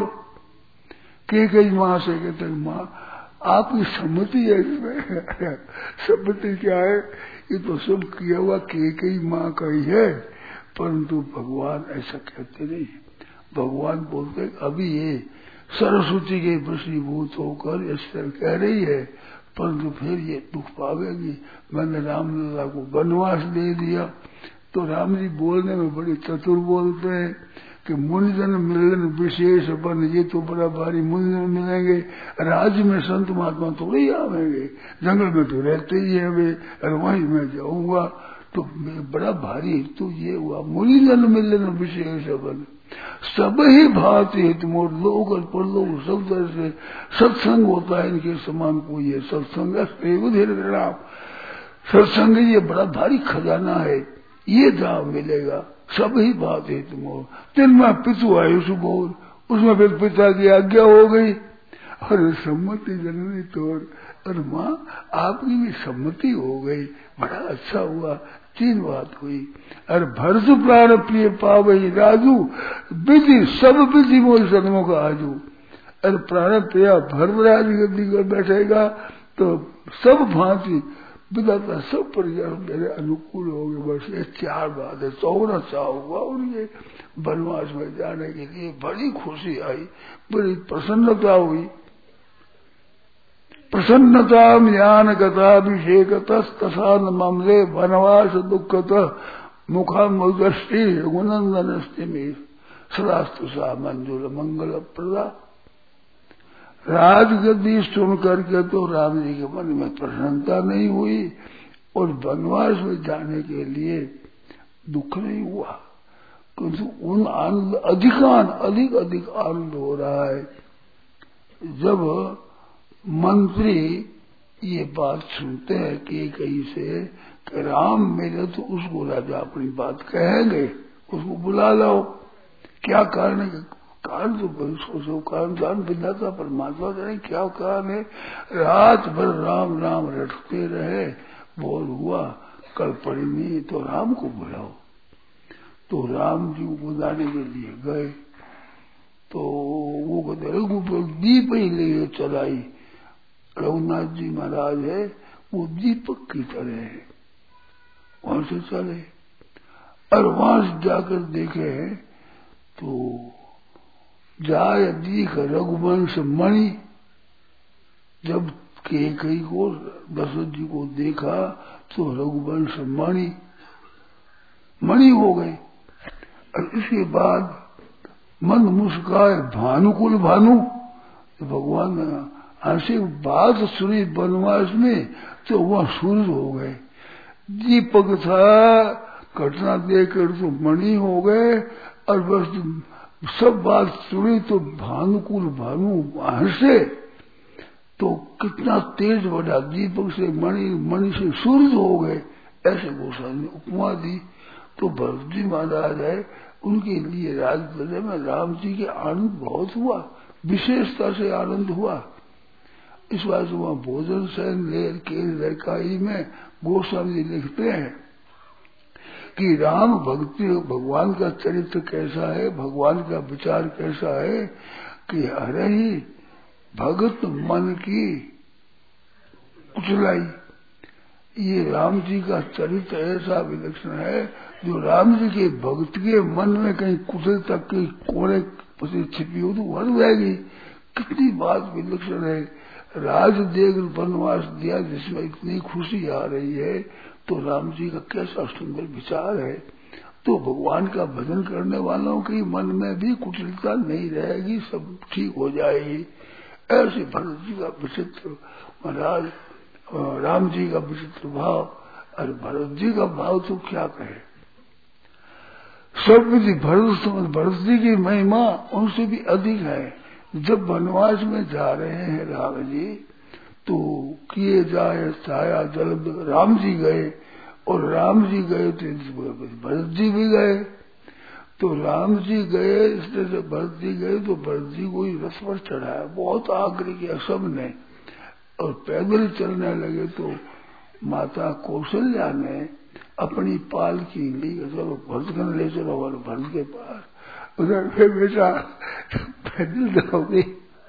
के कई माँ से कहते माँ आपकी सम्मति है इसमें। सम्मति क्या है, ये तो सब किया हुआ के कई माँ का ही है, परंतु भगवान ऐसा कहते नहीं। भगवान बोलते अभी ये सरस्वती के वशीभूत होकर इस तरह कह रही है, परंतु फिर ये दुख पावेगी। मैंने रामलला को वनवास दे दिया। तो राम जी बोलने में बड़े चतुर बोलते हैं कि मुनिजन मिलन विशेष बन, ये तो बड़ा भारी मुनिजन मिलेंगे, राज्य में संत महात्मा थोड़े ही आवेंगे, जंगल में तो रहते ही है वे, और वहीं मैं जाऊंगा तो बड़ा भारी। तो ये हुआ मुनिजन मिलन विशेष बन, सब ही भांति हेतु मोर लोक और परलोक सब तरह से सत्संग होता है, इनके समान कोई है। सत्संग राम, सत्संग ये बड़ा भारी खजाना है, ये जहाँ मिलेगा। सब ही बात है तुम तिनमा पितु आयुष बोल, उसमें फिर पिता की आज्ञा हो गई और सम्मति जननी तोड़, और माँ आपकी भी सम्मति हो गई, बड़ा अच्छा हुआ। 3 बात हुई। और भरस प्राण प्रिय पावई राजू, विधि सब विधि मोल सन्मुख आजू। और प्राण प्रिय भरमराज गद्दी कर बैठेगा तो सब भांति विधाता सब परिजन मेरे अनुकूल हो गए। बस ये 4 बात है। 14 हुआ उनके वनवास में जाने के लिए, बड़ी खुशी आई, बड़ी प्रसन्नता हुई। प्रसन्नता ज्ञान गताभिषेक तथा ममले वनवास दुखत मुखामुदृष्टि गुणंदन सदास्तु सा मंजुल मंगल प्रदा। राजगद्दी सुन करके तो राम जी के मन में प्रसन्नता नहीं हुई और वनवास में जाने के लिए दुख नहीं हुआ, किंतु उन आनंद अधिक आनंद हो रहा है। जब मंत्री ये बात सुनते हैं कि कहीं से कि राम मिले तो उसको राजा अपनी बात कहेंगे, उसको बुला लाओ। क्या कारण है? कारण तो बड़ी सोचो, कारण जान विधाता परमात्मा जाने क्या कारण है। रात भर राम राम रटते रहे, बोल हुआ, कल पड़ी नहीं तो राम को बुलाओ। तो राम जी को बुलाने के लिए गए तो वो कहते रघुपति दीप ही ले चलाई। रघुनाथ जी महाराज है वो दीपक की तरह है, वहां से चले और वहां से जाकर देखे तो जाय दीख रघुवंश मणि। जब कई को दशरथ जी को देखा तो रघुवंश मणि हो गए। और इसके बाद मन मुस्काए भानुकुल भानु, तो भगवान ऐसे बात सुनी वनवास में तो वह सूरज हो गए। दीपक था, घटना देखकर तो मणि हो गए और बस सब बात सुनी तो भानुकुल भानु हंसे तो कितना तेज बढ़ा, दीपक से मणि से सूरज हो गए। ऐसे गोसाई ने उपमा दी। तो भरत जी महाराज है, उनके लिए राजगद्दी में राम जी के आनंद बहुत हुआ, विशेषता से आनंद हुआ। इस बार से वहां भोजन सैन लेर के लड़काई में गोस्वामी जी लिखते हैं कि राम भक्ति भगवान का चरित्र कैसा है, भगवान का विचार कैसा है कि हरे ही भगत मन की कुचलाई। ये राम जी का चरित्र ऐसा विलक्षण है जो राम जी के भक्त के मन में कहीं कुचल तक की कोने छिपी हो तो भर जाएगी। कितनी बात विलक्षण है। राज देख वनवास दिया जिसमें इतनी खुशी आ रही है तो राम जी का कैसा सुंदर विचार है। तो भगवान का भजन करने वालों के मन में भी कुटिलता नहीं रहेगी, सब ठीक हो जाएगी। ऐसे भरत जी का विचित्र महाराज, राम जी का विचित्र भाव और भरत जी का भाव तो क्या कहे। सब विधि भरत जी की महिमा उनसे भी अधिक है। जब वनवास में जा रहे हैं राम जी तो किए जाए छाया जल, राम जी गए और राम जी गए तो भरत जी भी गए। तो राम जी गए इसलिए से भरत जी गए तो भरत जी को ही रथ पर चढ़ाया, बहुत आग्रह किया सबने और पैदल चलने लगे। तो माता कौशल्या ने अपनी पालकी ली, चलो भरत को ले चलो और भरत के पास। उधर फिर बेटा पैदल जाओगे,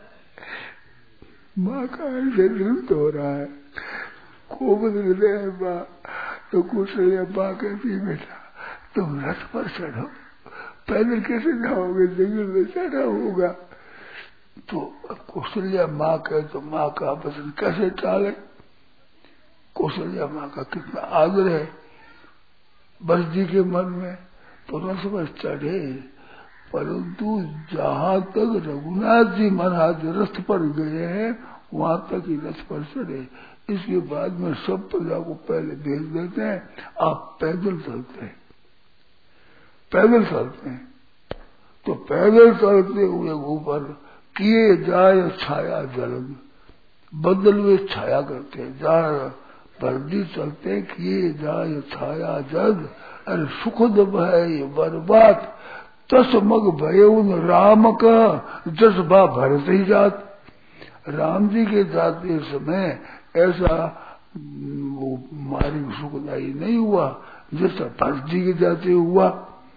माँ का ऐसे नृत्य हो रहा है, खूब हृदय है माँ। तो कौशल्या माँ कहती बेटा तुम रथ पर चढ़ो, पैदल कैसे जाओगे, जंगल में चढ़ा होगा। तो कौशल्या माँ कहे तो माँ का वचन कैसे टाले। कौशल्या माँ का कितना आदर है बस जी के मन में। तो रथ पर चढ़े, परंतु जहां तक रघुनाथ जी महाराज रथ पर गए हैं वहां तक ही रथ पर चढ़े। इसके बाद में सब प्रजा को पहले भेज देते हैं, आप पैदल चलते हैं, पैदल चलते हैं। तो पैदल चलते हुए ऊपर किए जाए छाया जल्द, बदल वे छाया करते जहाँ बर्दी चलते किए जाए छाया जल्द। अरे सुखद भय बर्बाद तस मग भय उन राम का जज्बा भरत ही जात। राम जी के जाते समय ऐसा वो मार्ग सुखदायी नहीं हुआ जैसा भरत जी के जाते हुआ।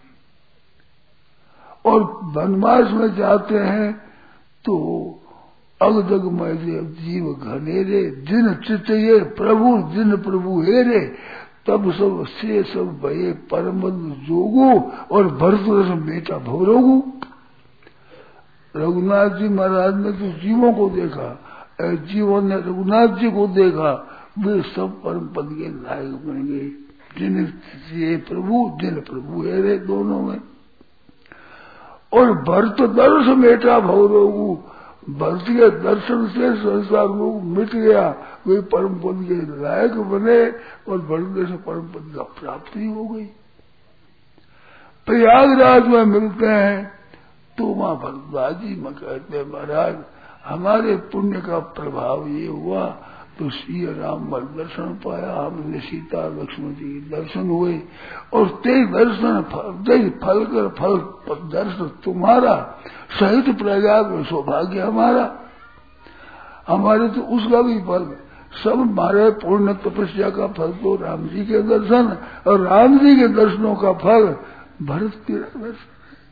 और वनवास में जाते हैं तो अग जग में जीव घनेरे जिन चितये प्रभु जिन प्रभु हेरे तब सब से सब भये परम जोगो और भरत रस बेटा भवरोगु। रघुनाथ जी महाराज ने तो जीवों को देखा, जीवों ने रघुनाथ जी को देखा, वे सब परम पद के लायक बन गए। जिन ये प्रभु जिन प्रभु हेरे दोनों में। और भरत दर्श बेटा भवरोगु, भरत के दर्शन से संसार रोग मिट गया, वे परम पद के लायक बने और भरत से परम पद का प्राप्ति हो गई। प्रयागराज में मिलते हैं तो मां भरद्वाज जी में कहते हैं महाराज हमारे पुण्य का प्रभाव ये हुआ तो श्री राम का दर्शन पाया, हमने सीता लक्ष्मण जी के दर्शन हुए और तेज दर्शन फल कर फल दर्शन तुम्हारा सहित प्रयाग में सौभाग्य हमारा। हमारे तो उसका भी फल सब हमारे पूर्ण तपस्या का फल तो राम जी के दर्शन और राम जी के दर्शनों का फल भरत के दर्शन।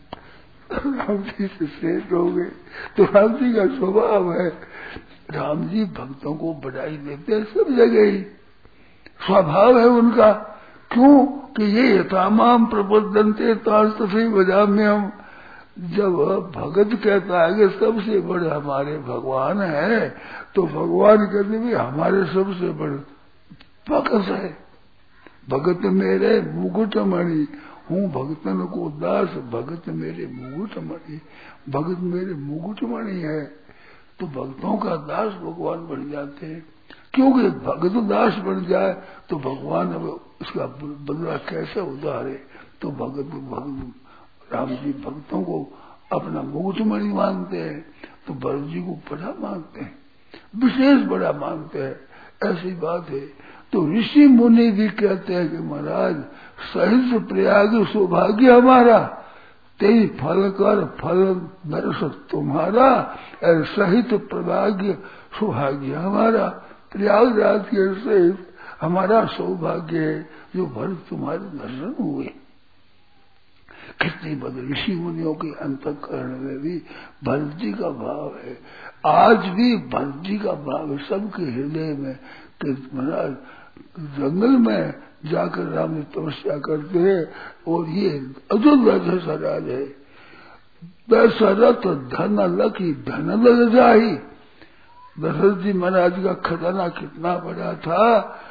राम जी से श्रेष्ठ हो गए तो राम जी का स्वभाव है, राम जी भक्तों को बधाई देते हैं सब जगह ही, स्वभाव है उनका। क्यों कि ये तमाम प्रबोधनते तास्तफी बजा में हम जब भगत कहता है कि सबसे बड़े हमारे भगवान है तो भगवान कहते भी हमारे सबसे बड़े भगत है। भगत मेरे मुकुटमणि हूँ भगतन को दास, भगत मेरे मुकुटमणि, भगत मेरे मुकुटमणि है। तो भक्तों का दास भगवान बन जाते हैं, क्योंकि भगत दास बन जाए तो भगवान अब उसका बदला कैसे उतारे। तो भगत राम जी भक्तों को अपना मुकुटमणि मानते हैं तो भरत जी को बड़ा मानते हैं, विशेष बड़ा मानते हैं, ऐसी बात है। तो ऋषि मुनि भी कहते हैं कि महाराज सहित प्रयाग सौभाग्य हमारा, तेई फल कर फल दर्श तुम्हारा, सहित प्रभाग्य सौभाग्य हमारा। प्रयागराज के सहित हमारा सौभाग्य है जो भरत तुम्हारे दर्शन हुए। कितनी बदल ऋषि मुनियों के अंतःकरण में भी भरत जी का भाव है, आज भी भरत जी का भाव है सबके हृदय में। कि महाराज जंगल में जाकर राम ने तपस्या करते हैं और ये अयोध्या जैसा राज है, दशरथ धन लखी धन लग जाही। दशरथ जी महाराज का खजाना कितना बड़ा था,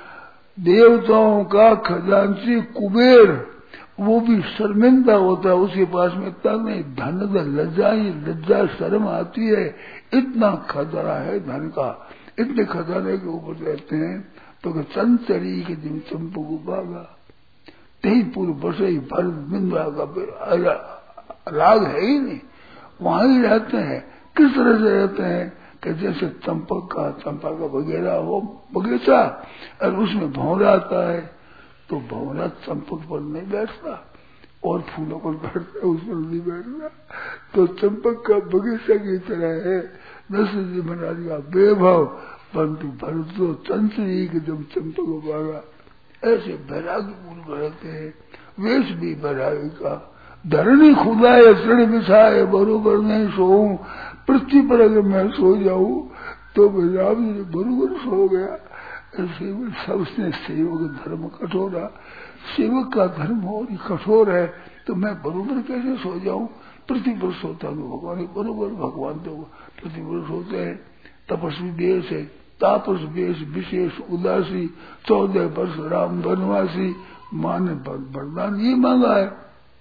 देवताओं का खजांची कुबेर वो भी शर्मिंदा होता है, उसके पास में इतना नहीं, धन लज्जाई लज्जा शर्म आती है, इतना खजाना है धन का। इतने खजाने के ऊपर रहते हैं तो चंचरी के दिन चंपू बागा तेई पूर्व बसे भर बिंदा का राग है ही नहीं, वहां ही रहते हैं। किस तरह से रहते हैं कि जैसे चंपा का वगैरह हो बगीचा और उसमें भौरा आता है तो भौरा चंपक पर नहीं बैठता और फूलों पर बैठता है, उस पर नहीं बैठता। तो चंपक का बगीचा की तरह है दशरथ जी महाराज का वैभव, परंतु भरत तो चंचरी के जब चंपक बागा ऐसे बैरागी पूर्ण रहते हैं। वेश भी बैरागी का, धरणी खुदाए ऋण बिछाए बरोबर नहीं सोऊं, पृथ्वी पर अगर मैं सो जाऊं तो राम जी बरोबर सो गया। ऐसे सबसे सेवक धर्म कठोर है, सेवक का धर्म और कठोर है तो मैं बरोबर कैसे सो जाऊं। पृथ्वी पर सोता हूँ भगवान बरोबर, भगवान तो पृथ्वी पर सोते हैं। तपस्वी देश है, तापस देश विशेष उदासी, 14 वर्ष राम वनवासी, माँ ने वरदान ये मांगा है।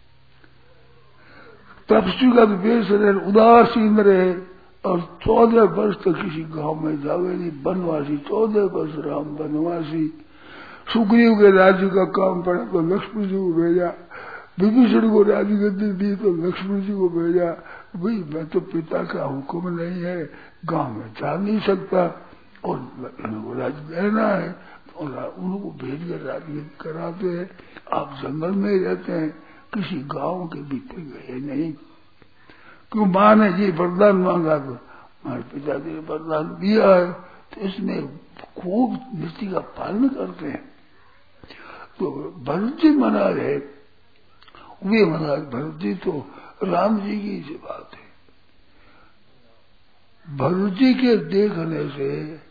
तपस्वी का भी वेश रहे, उदासीन रहे और 14 वर्ष तक किसी गांव में जावे नहीं, वनवासी 14 वर्ष राम वनवासी। सुग्रीव के राज्य का काम पड़ा तो लक्ष्मण जी को भेजा विभीषण को राजगद्दी दी तो लक्ष्मण जी को भेजा, भाई मैं तो पिता का हुक्म नहीं है, गांव में जा नहीं सकता और उनको राज देना है, तो उनको भेज कर राजगद्दी कराते हैं। आप जंगल में ही रहते हैं, किसी गांव के भीतर गए नहीं। क्यों? माँ ने जी वरदान मांगा तो हमारे पिताजी ने वरदान दिया है, तो इसमें खूब नीति का पालन करते हैं। तो भरत जी महाराज है, वे महाराज भरत जी तो राम जी की बात है। भरत जी के देखने से,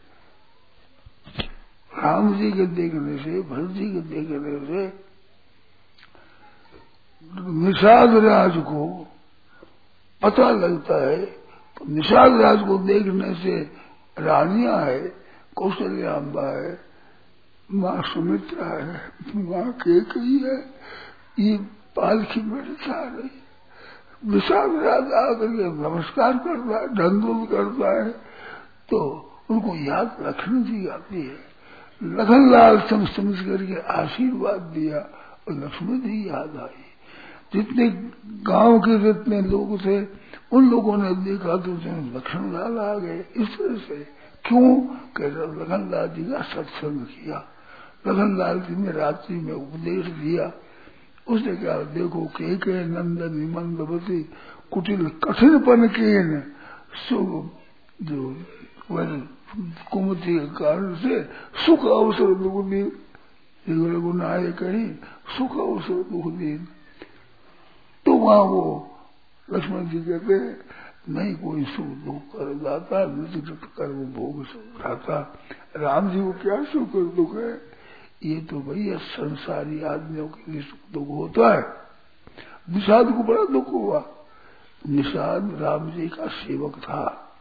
राम जी के देखने से, भरत जी के देखने से निषाद राज को पता लगता है। तो निषाद राज को देखने से रानियां है, कौशल्याम्बा है, माँ सुमित्रा है, माँ कैकेयी है, ये पालकी में जा रही। निषाद राज आकर के नमस्कार करता है, दंडोत करता है, तो उनको याद लक्ष्मण जी आती है। लखनलाल समझ करके आशीर्वाद दिया और लक्ष्मण जी याद आई। जितने गांव के जितने लोग थे उन लोगों ने देखा तो लक्ष्मणलाल आ गए। इस तरह से क्यों? कि लखनलाल जी का सत्संग किया, लखनलाल जी ने रात्रि में उपदेश दिया। उसने कहा देखो के नंदन मंदवती कुटिल कठिनपन के जो कुमति के कारण से सुख अवसर दुख दीन, गुनाए कही सुख अवसर दुख दीन। तो वहां वो लक्ष्मण जी कहते हैं नहीं कोई सुख दुख कर जाता, निज कर्म भोग सुखाता। राम जी को क्या सुख और दुख है? ये तो भैया संसारी आदमियों के लिए सुख दुख होता है। निषाद को बड़ा दुख हुआ। निषाद राम जी का सेवक था।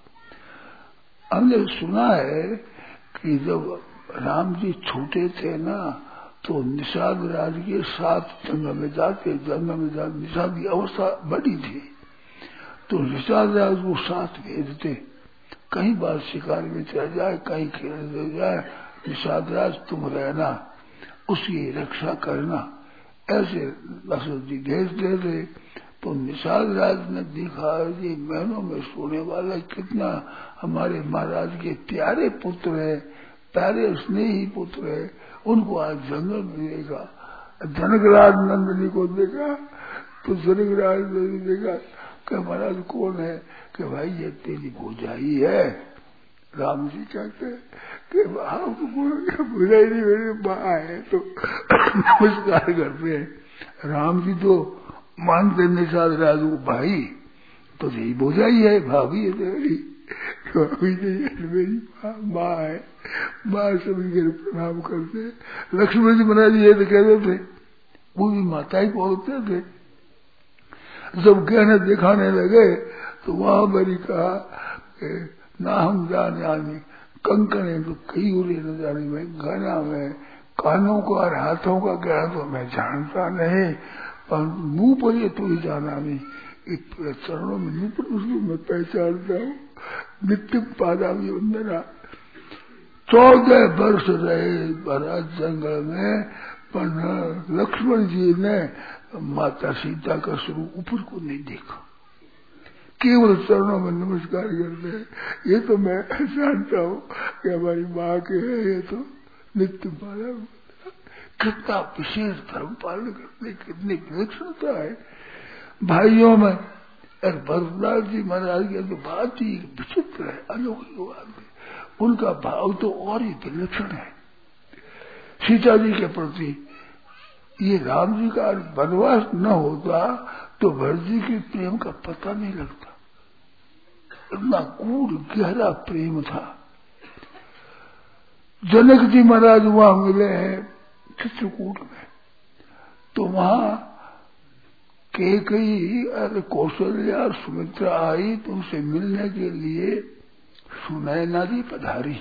हमने सुना है कि जब राम जी छोटे थे ना, तो निषाद राज के साथ जंगल में जाते, निषाद की अवस्था बड़ी थी, तो निषाद राज को साथ भेजते। कहीं बार शिकार में चला जाए, कहीं खेलने जाए, निषाद राज तुम रहना, उसकी रक्षा करना, ऐसे दशरथ जी भेजते थे। तो निषाद राज ने देखा कि महलों में सोने वाला कितना हमारे महाराज के प्यारे पुत्र है, प्यारे स्नेही पुत्र है, उनको आज जंगल में देखा। जनकराज नंदनी को देखा तो जनकराज ने देखा कि महाराज कौन है? कि भाई ये तेरी भौजाई है। राम जी कहते कि भौजाई नहीं मेरी माँ है, तो नमस्कार करते हैं। राम जी तो मानते निषाद राज को भाई, तो यही भौजाई है, भाभी है तेरी, मेरी माँ है। माँ समझ कर प्रणाम करते। लक्ष्मण जी महाराज ये तो कहते थे, वो भी माता ही बोलते थे। जब गहने दिखाने लगे तो वहां मेरी कहा ना हम जाने आने कंकण तो कई उड़े न जाने में, गहना में कानों का और हाथों का गहना तो मैं जानता नहीं, पर मुंह पर ये तो ही जाना नहीं, चरणों में मुंह पर उसको मैं पहचानता हूँ। नित्य पादा भी वंदना। 14 वर्ष रहे महाराज जंगल में, पर लक्ष्मण जी ने माता सीता का स्वरूप ऊपर को नहीं देखा, केवल चरणों में नमस्कार करते हैं। ये तो मैं जानता हूँ कि हमारी माँ के है, ये तो नित्य पालन। कितना विशेष धर्म पालन करते, कितनी विलक्षणता है भाइयों में। और भरतलाल जी महाराज की तो बात ही विचित्र है, अलौकिक बात है। उनका भाव तो और ही विलक्षण है सीता जी के प्रति। ये राम जी का वनवास न होता तो भरत जी के प्रेम का पता नहीं लगता। इतना गूढ़ गहरा प्रेम था। जनक जी महाराज वहां मिले हैं चित्रकूट में, तो वहां कैकेयी कौशल्या और सुमित्रा आई तो उनसे मिलने के लिए सुनैना जी पधारी।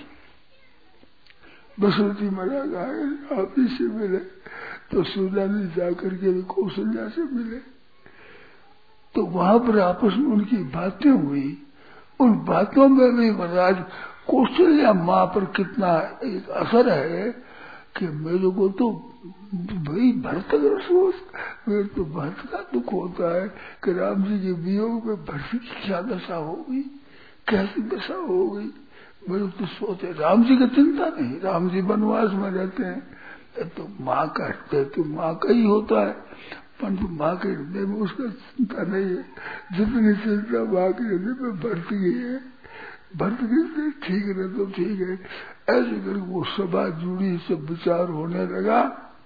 दशरथ जी महाराज आए, आप ही से मिले, तो सुनैना जाकर के भी कौशल्या से मिले। तो वहां पर आपस में उनकी बातें हुई। उन बातों में भी महाराज कौशल्या माँ पर कितना एक असर है कि मेरे को तो भाई भरत का सोच, मेरे तो भरत का दुख होता है कि राम जी के वियोग में भरत की क्या दशा होगी, कैसी दशा होगी। मेरे तो सोचे राम जी की चिंता नहीं, राम जी वनवास में रहते हैं, तो माँ का हृदय तो माँ का ही होता है, परंतु माँ के हृदय में उसका चिंता नहीं है जितनी चिंता माँ के हृदय में भरत की है। भरत की ठीक है तो ठीक है, ऐसे करके वो सभा जुड़ी, सब विचार होने लगा।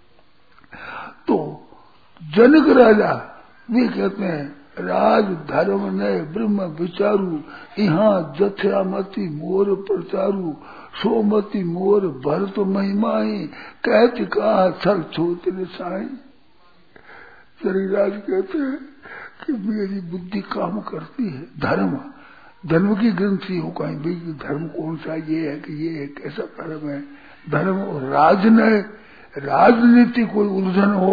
तो जनक राजा वे कहते हैं राज धर्म ने ब्रह्म विचारू, यहाँ जथ्यामति मोर प्रचारू, सोमति मोर भरत महिमाई, कहते कहा छल छोत साई। शरीराज कहते हैं कि मेरी बुद्धि काम करती है, धर्म की ग्रंथि हो कहीं भी धर्म कौन सा, ये है कि ये है, कैसा धर्म है। धर्म और राजनीति कोई उलझन हो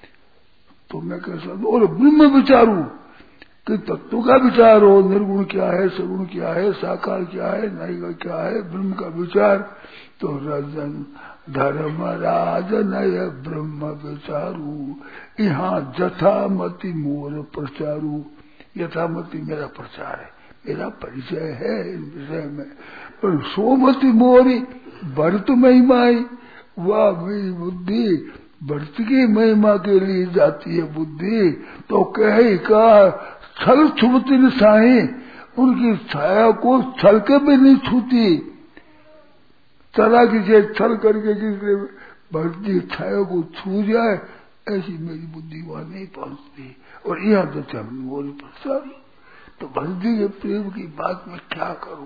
तो मैं कैसा, और ब्रह्म विचारू कि तत्व का विचार हो, निर्गुण क्या है, सगुण क्या है, साकार क्या है, नैव क्या है, ब्रह्म का विचार। तो राजन धर्म राजनय ब्रह्म विचारू, यहाँ जथामति मोर प्रचारू। यथामति मेरा प्रचार है, मेरा परिचय है इन विषय में। पर सोमति मोरी भरत महिमाई, वह मेरी बुद्धि भरत की महिमा के लिए जाती है बुद्धि। तो कहे का छल छुपती न साई, उनकी छाया को छल के भी नहीं छूती। चला किसी छल करके किसी भरत की छाया को छू जाए, ऐसी मेरी बुद्धि वहां नहीं पहुंचती। और यहाँ तो हम मोरी प्रचार, तो भरत जी के प्रेम की बात में क्या करूं।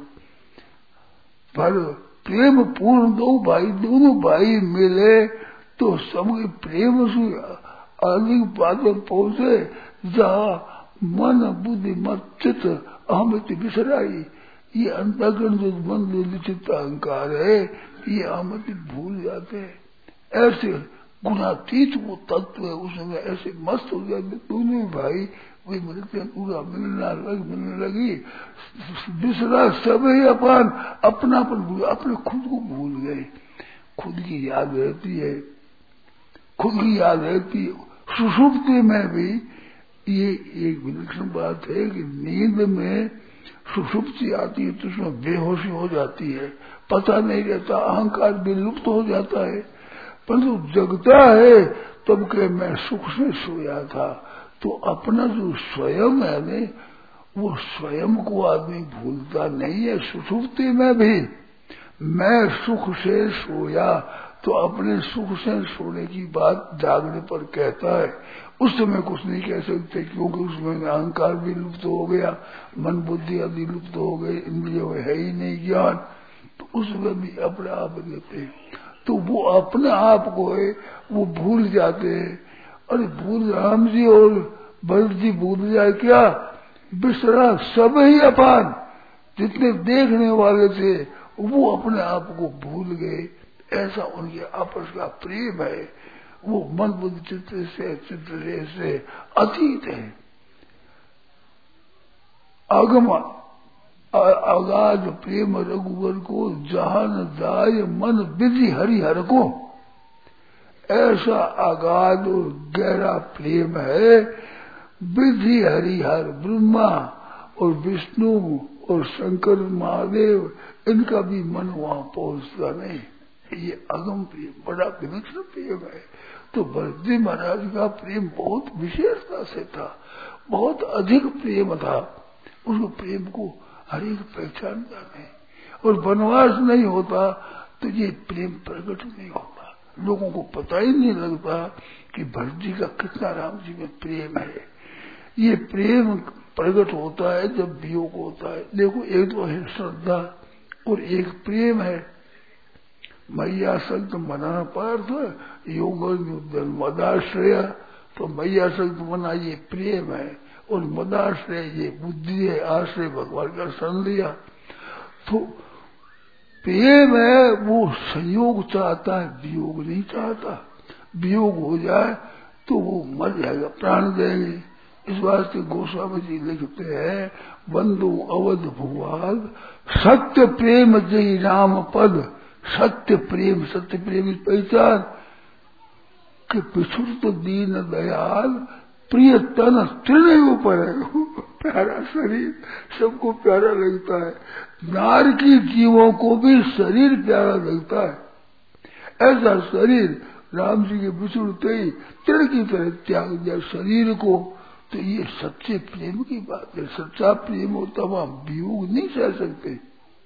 पर प्रेम पूर्ण दोनों भाई मिले तो सबके प्रेम से अधिक बात में पहुंचे, जहाँ मन बुद्धि मत चित्त अहमति बिसराई। ये अंतःकरण जो मन चित्त अहंकार है, ये अहमति भूल जाते हैं। ऐसे गुणातीत वो तत्व है, उसमें ऐसे मस्त हो जाते दोनों भाई। वही मिलते हैं, पूरा मिलने लगी, बिसरा सब ही अपान, अपनापन भूल, अपने खुद को भूल गए। खुद की याद रहती है, खुद की याद रहती है। सुषुप्ति में भी ये एक विलक्षण बात है कि नींद में सुषुप्ति आती है तो उसमें बेहोशी हो जाती है, पता नहीं रहता, अहंकार भी लुप्त हो जाता है। परंतु जगता है तब के मैं सुख से सोया था। तो अपना जो स्वयं है ने, वो स्वयं को आदमी भूलता नहीं है। सुषुप्ति में भी मैं सुख से सोया, तो अपने सुख से सोने की बात जागने पर कहता है। उस समय कुछ नहीं कह सकते, क्योंकि उसमें अहंकार भी लुप्त हो गया, मन बुद्धि आदि लुप्त हो गए, इंद्रियों में है ही नहीं ज्ञान। तो उसमें भी अपने आप रहते, तो वो अपने आप को है वो भूल जाते हैं। अरे भूल, राम जी और भरत जी भूल जाए क्या, बिसरा सब ही अपान। जितने देखने वाले थे वो अपने आप को भूल गए। ऐसा उनके आपस का प्रेम है, वो मन बुद्धि चित्र से अतीत है। आगम अगाध प्रेम रघुवर को, जहां न जाय मन विधि हरिहर को। ऐसा अगाध और गहरा प्रेम है। विधि हरिहर ब्रह्मा और विष्णु और शंकर महादेव, इनका भी मन वहां पहुंचता नहीं। ये अगम प्रेम बड़ा विलक्षण प्रेम है। तो भरत जी महाराज का प्रेम बहुत विशेषता से था, बहुत अधिक प्रेम था। उस प्रेम को हर एक पहचानता नहीं, और वनवास नहीं होता तो ये प्रेम प्रकट नहीं होता। लोगों को पता ही नहीं लगता कि भरत जी का कितना राम जी में प्रेम है। ये प्रेम प्रकट होता है जब वियोग होता है। देखो, एक तो है श्रद्धा और एक प्रेम है। मैया संत मना पार्थ योग मदाश्रय। तो मैया संत मना ये प्रेम है, और मदाश्रय ये बुद्धि है, आश्रय भगवान का शरण लिया। तो प्रेम है वो संयोग चाहता है, वियोग नहीं चाहता। वियोग हो जाए तो वो मर जाएगा, प्राण देंगे। इस वास्ते गोस्वामी जी लिखते हैं, बंधु अवध भुवाल सत्य प्रेम जय राम पद, सत्य प्रेम की पहचान कि पिछुड़ तो दीन दयाल प्रिय तन तृण ऊपर है। प्यारा शरीर सबको प्यारा लगता है, नार की जीवों को भी शरीर प्यारा लगता है। ऐसा शरीर राम जी के बिछुड़ते ही तृण की तरह त्याग दिया शरीर को। तो ये सच्चे प्रेम की बात है। सच्चा प्रेम होता वहां वियोग नहीं सह सकते,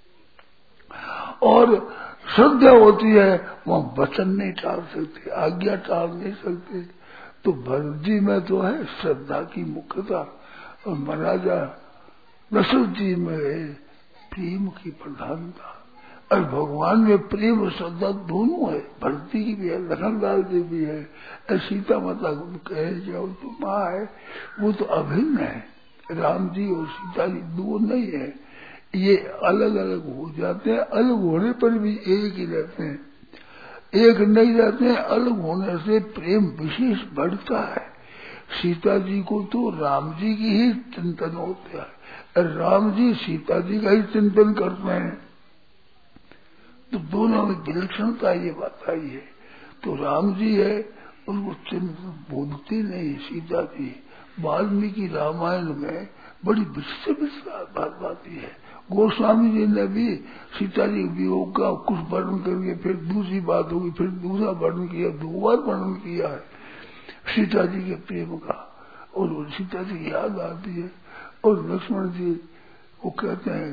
और श्रद्धा होती है वहां वचन नहीं टाल सकते, आज्ञा टाल नहीं सकते। तो भरत जी में तो है श्रद्धा की मुख्यता, और महाराजा दशरथ जी में है प्रेम की प्रधानता। और भगवान में प्रेम और श्रद्धा दोनों है, भरत जी की भी है, लखनलाल जी भी है, और सीता माता को कहे जाओ तो माँ है, वो तो अभिन्न है। राम जी और सीता जी दो नहीं है, ये अलग अलग हो जाते हैं, अलग होने पर भी एक ही रहते हैं, एक नहीं रहते हैं। अलग होने से प्रेम विशेष बढ़ता है। सीता जी को तो राम जी की ही चिंतन होता है, और राम जी सीता जी का ही चिंतन करते हैं। तो दोनों में विलक्षणता ये बात आई है। तो राम जी है उनको चिंतन बोलती नहीं सीता जी। वाल्मीकि रामायण में बड़ी विस्तृत बात आती है। गोस्वामी जी ने भी सीता जी वियोग का कुछ वर्णन करके फिर दूसरी बात होगी, फिर दूसरा वर्णन किया, 2 बार वर्णन किया है सीता जी के प्रेम का। और सीता जी याद आती है, और लक्ष्मण जी वो कहते हैं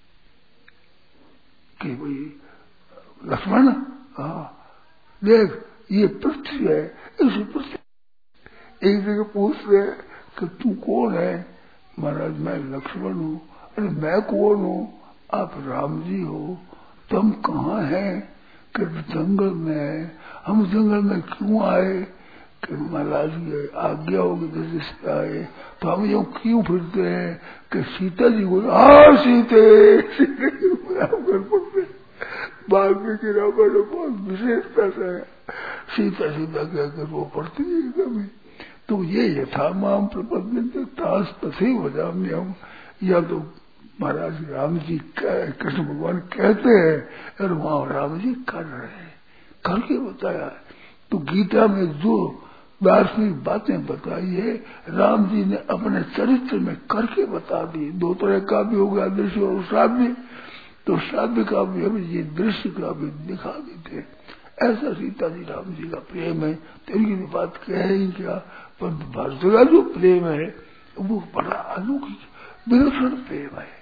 कि भाई लक्ष्मण, हाँ देख ये पृथ्वी है, इस पृथ्वी एक जगह पूछते हैं कि तू कौन है? महाराज मैं लक्ष्मण हूँ। अरे मैं कौन हूँ? आप राम जी हो। तुम कहाँ हैं? कि जंगल में है। हम जंगल में क्यों आए? कि महाराज ये आज्ञा होगी जैसे से आए। तो हम यूँ क्यों फिरते हैं? कि सीता जी को सीते कर पड़ते। वाल्मीकि रामायण बहुत विशेषता से है, सीता सीता कहकर वो पड़ती है कभी। तो ये यथा माम प्रपद्यन्ते तास तथैव वदाम्यहम्। या तो महाराज राम जी कृष्ण भगवान कहते हैं, और वहां राम जी कर रहे हैं, करके बताया है। तो गीता में जो दार्शनिक बातें बताई है राम जी ने अपने चरित्र में करके बता दी। 2 तरह का भी होगा, दृश्य और श्राव्य। तो श्राव्य का भी हम ये दृश्य का भी दिखा देते। ऐसा सीता जी राम जी का प्रेम है, तो इनकी भी बात कहे ही क्या। पर भरत का जो प्रेम है वो बड़ा अलौकिक विलक्षण प्रेम है।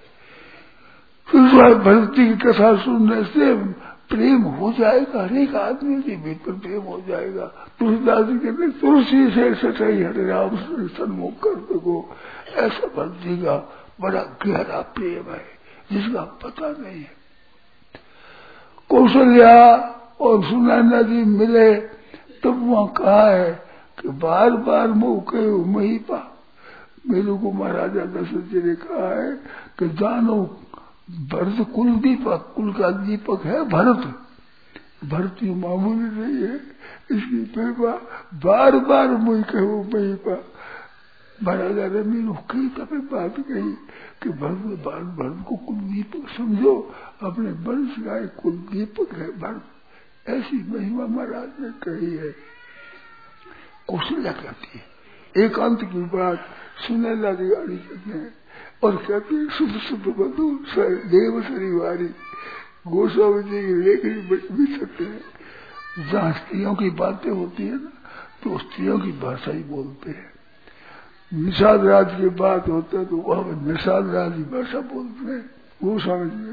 फिर भरत जी की कथा सुनने से प्रेम हो जाएगा, हर एक आदमी के भीतर प्रेम हो जाएगा। तुलसीदास जी कहते तुलसी से सचाई हरे राम सन्मुख कर सको। ऐसा भरत जी का बड़ा गहरा प्रेम है जिसका पता नहीं है। कौशल्या और सुनैना जी मिले तब वहां कहा है कि बार बार मौके मही पा। मेरे को महाराजा दशरथ जी ने कहा है कि जानो भरत कुल दीपक, कुल का दीपक है भरत। भरत की मामूली नहीं है, इसकी कृपा बार बार मौके मही पा। महाराजा ने मेरे कई दफे बात कही कि भरत को कुल दीपक समझो, अपने वंश का एक कुल दीपक है भरत। ऐसी महिमा महाराज ने कही है। कौशल्या कहती है एकांत की बात सुनैना जी गाड़ी कहते हैं, और कहती है शुद्ध शुद्ध बधु देव शरीवारी। गोस्वामी जी की लेख भी सकते हैं। जहाँ स्त्रियों की बातें होती है ना तो स्त्रियों की भाषा ही बोलते हैं। निषाद राज की बात होता है तो वहां निषाद राज की भाषा बोलते हैं। गोस्वामी जी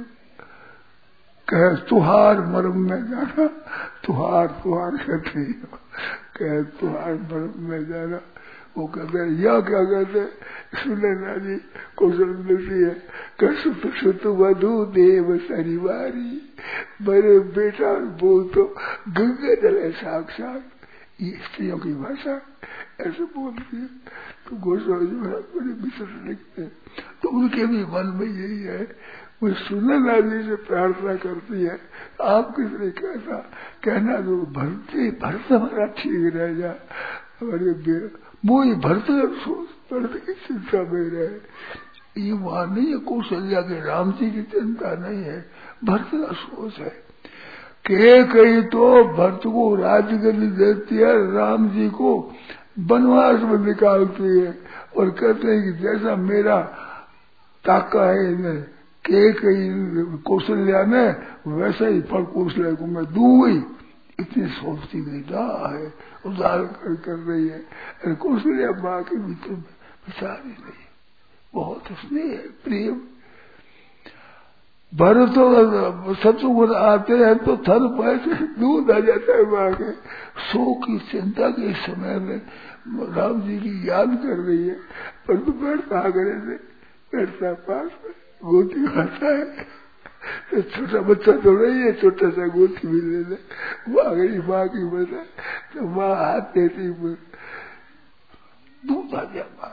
कहे तुहार मर्म में जाना, तुहार कहते हैं, कहे तुहार मर्म में जाना। वो कहते हैं या क्या कहते हैं सुनैना जी कौशल मिलती है कि सुत सुत वधु देव शनिवारी, मेरे बेटा बोल तो गंगा जल है साक्षात। ये स्त्रियों की भाषा ऐसे बोलती है। तो गोस्वामी जी बड़े विशेष लिखते हैं। तो उनके भी मन में यही है, वो सुनैना जी से प्रार्थना करती है आप किसने कहता कहना जो भरत हमारा ठीक रह जाए। हमारे वो ही भरत की चिंता में रहे। ये वहां नहीं है कौशल्या के राम जी की चिंता नहीं है, भरत का सोच है। कई तो भरत को राजगद्दी देती है, राम जी को वनवास में निकालती है और कहते हैं कि जैसा मेरा ताका है इन्हें कई कौशल्या ने, वैसा ही फल कौशल्या को मैं दूंगी। इतनी सोचती लीला है, उदार कर रही है। अरे कौशल्या माँ के भीतर विचार ही नहीं, बहुत स्नेह है, प्रेम। भरत तो शत्रुघ्न आते हैं तो थर पैसे दूध आ जाता है माँ के। शोक की चिंता के समय में राम जी की याद कर रही है, पर तो बैठता आगरे से, बैठता पास में, गोटी खाता है तो छोटा बच्चा तो नहीं है, छोटा सा गोटी भी ले ले, वो गई माँ की बता तो माँ हाथ देती दूध आ गया माँ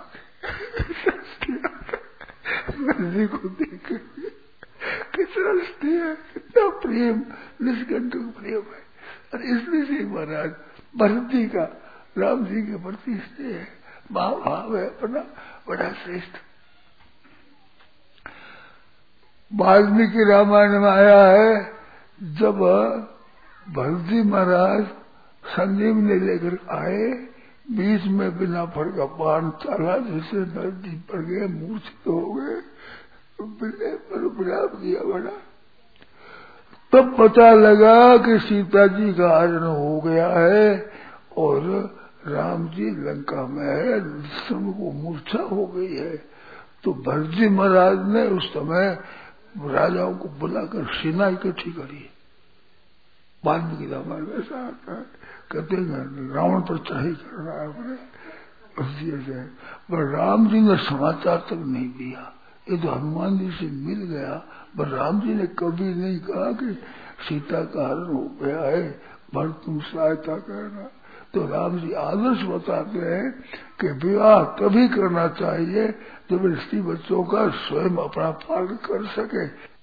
के को देख कितना स्नेह, कितना प्रेम, निष्कंटक प्रेम है। और इसलिए से महाराज भरत जी का राम जी के प्रति स्नेह है, भाव है अपना बड़ा श्रेष्ठ। वाल्मीकि रामायण में आया है, जब भरत जी महाराज संजीवनी लेकर आए, बीच में बिना फड़ का बाण चला, जिससे नदी पड़ गए, मूर्छित हो गए, पर विलाप किया बड़ा। तब पता लगा कि सीता जी का हरण हो गया है और राम जी लंका में है, लक्ष्मण को मूर्छा हो गई है। तो भरत जी महाराज ने उस समय राजाओं को बुलाकर सेना इकट्ठी करी। वाल्मीकि रामायण ऐसा आता है, कहते हैं रावण पर चढ़ाई करना है अपने, पर राम जी ने समाचार तक नहीं दिया। ये तो हनुमान जी से मिल गया, पर राम जी ने कभी नहीं कहा कि सीता का हरण हो गया है, भरत तुम सहायता करना। तो राम जी आदर्श बताते हैं कि विवाह तभी करना चाहिए जब स्त्री बच्चों का स्वयं अपना पालन कर सके।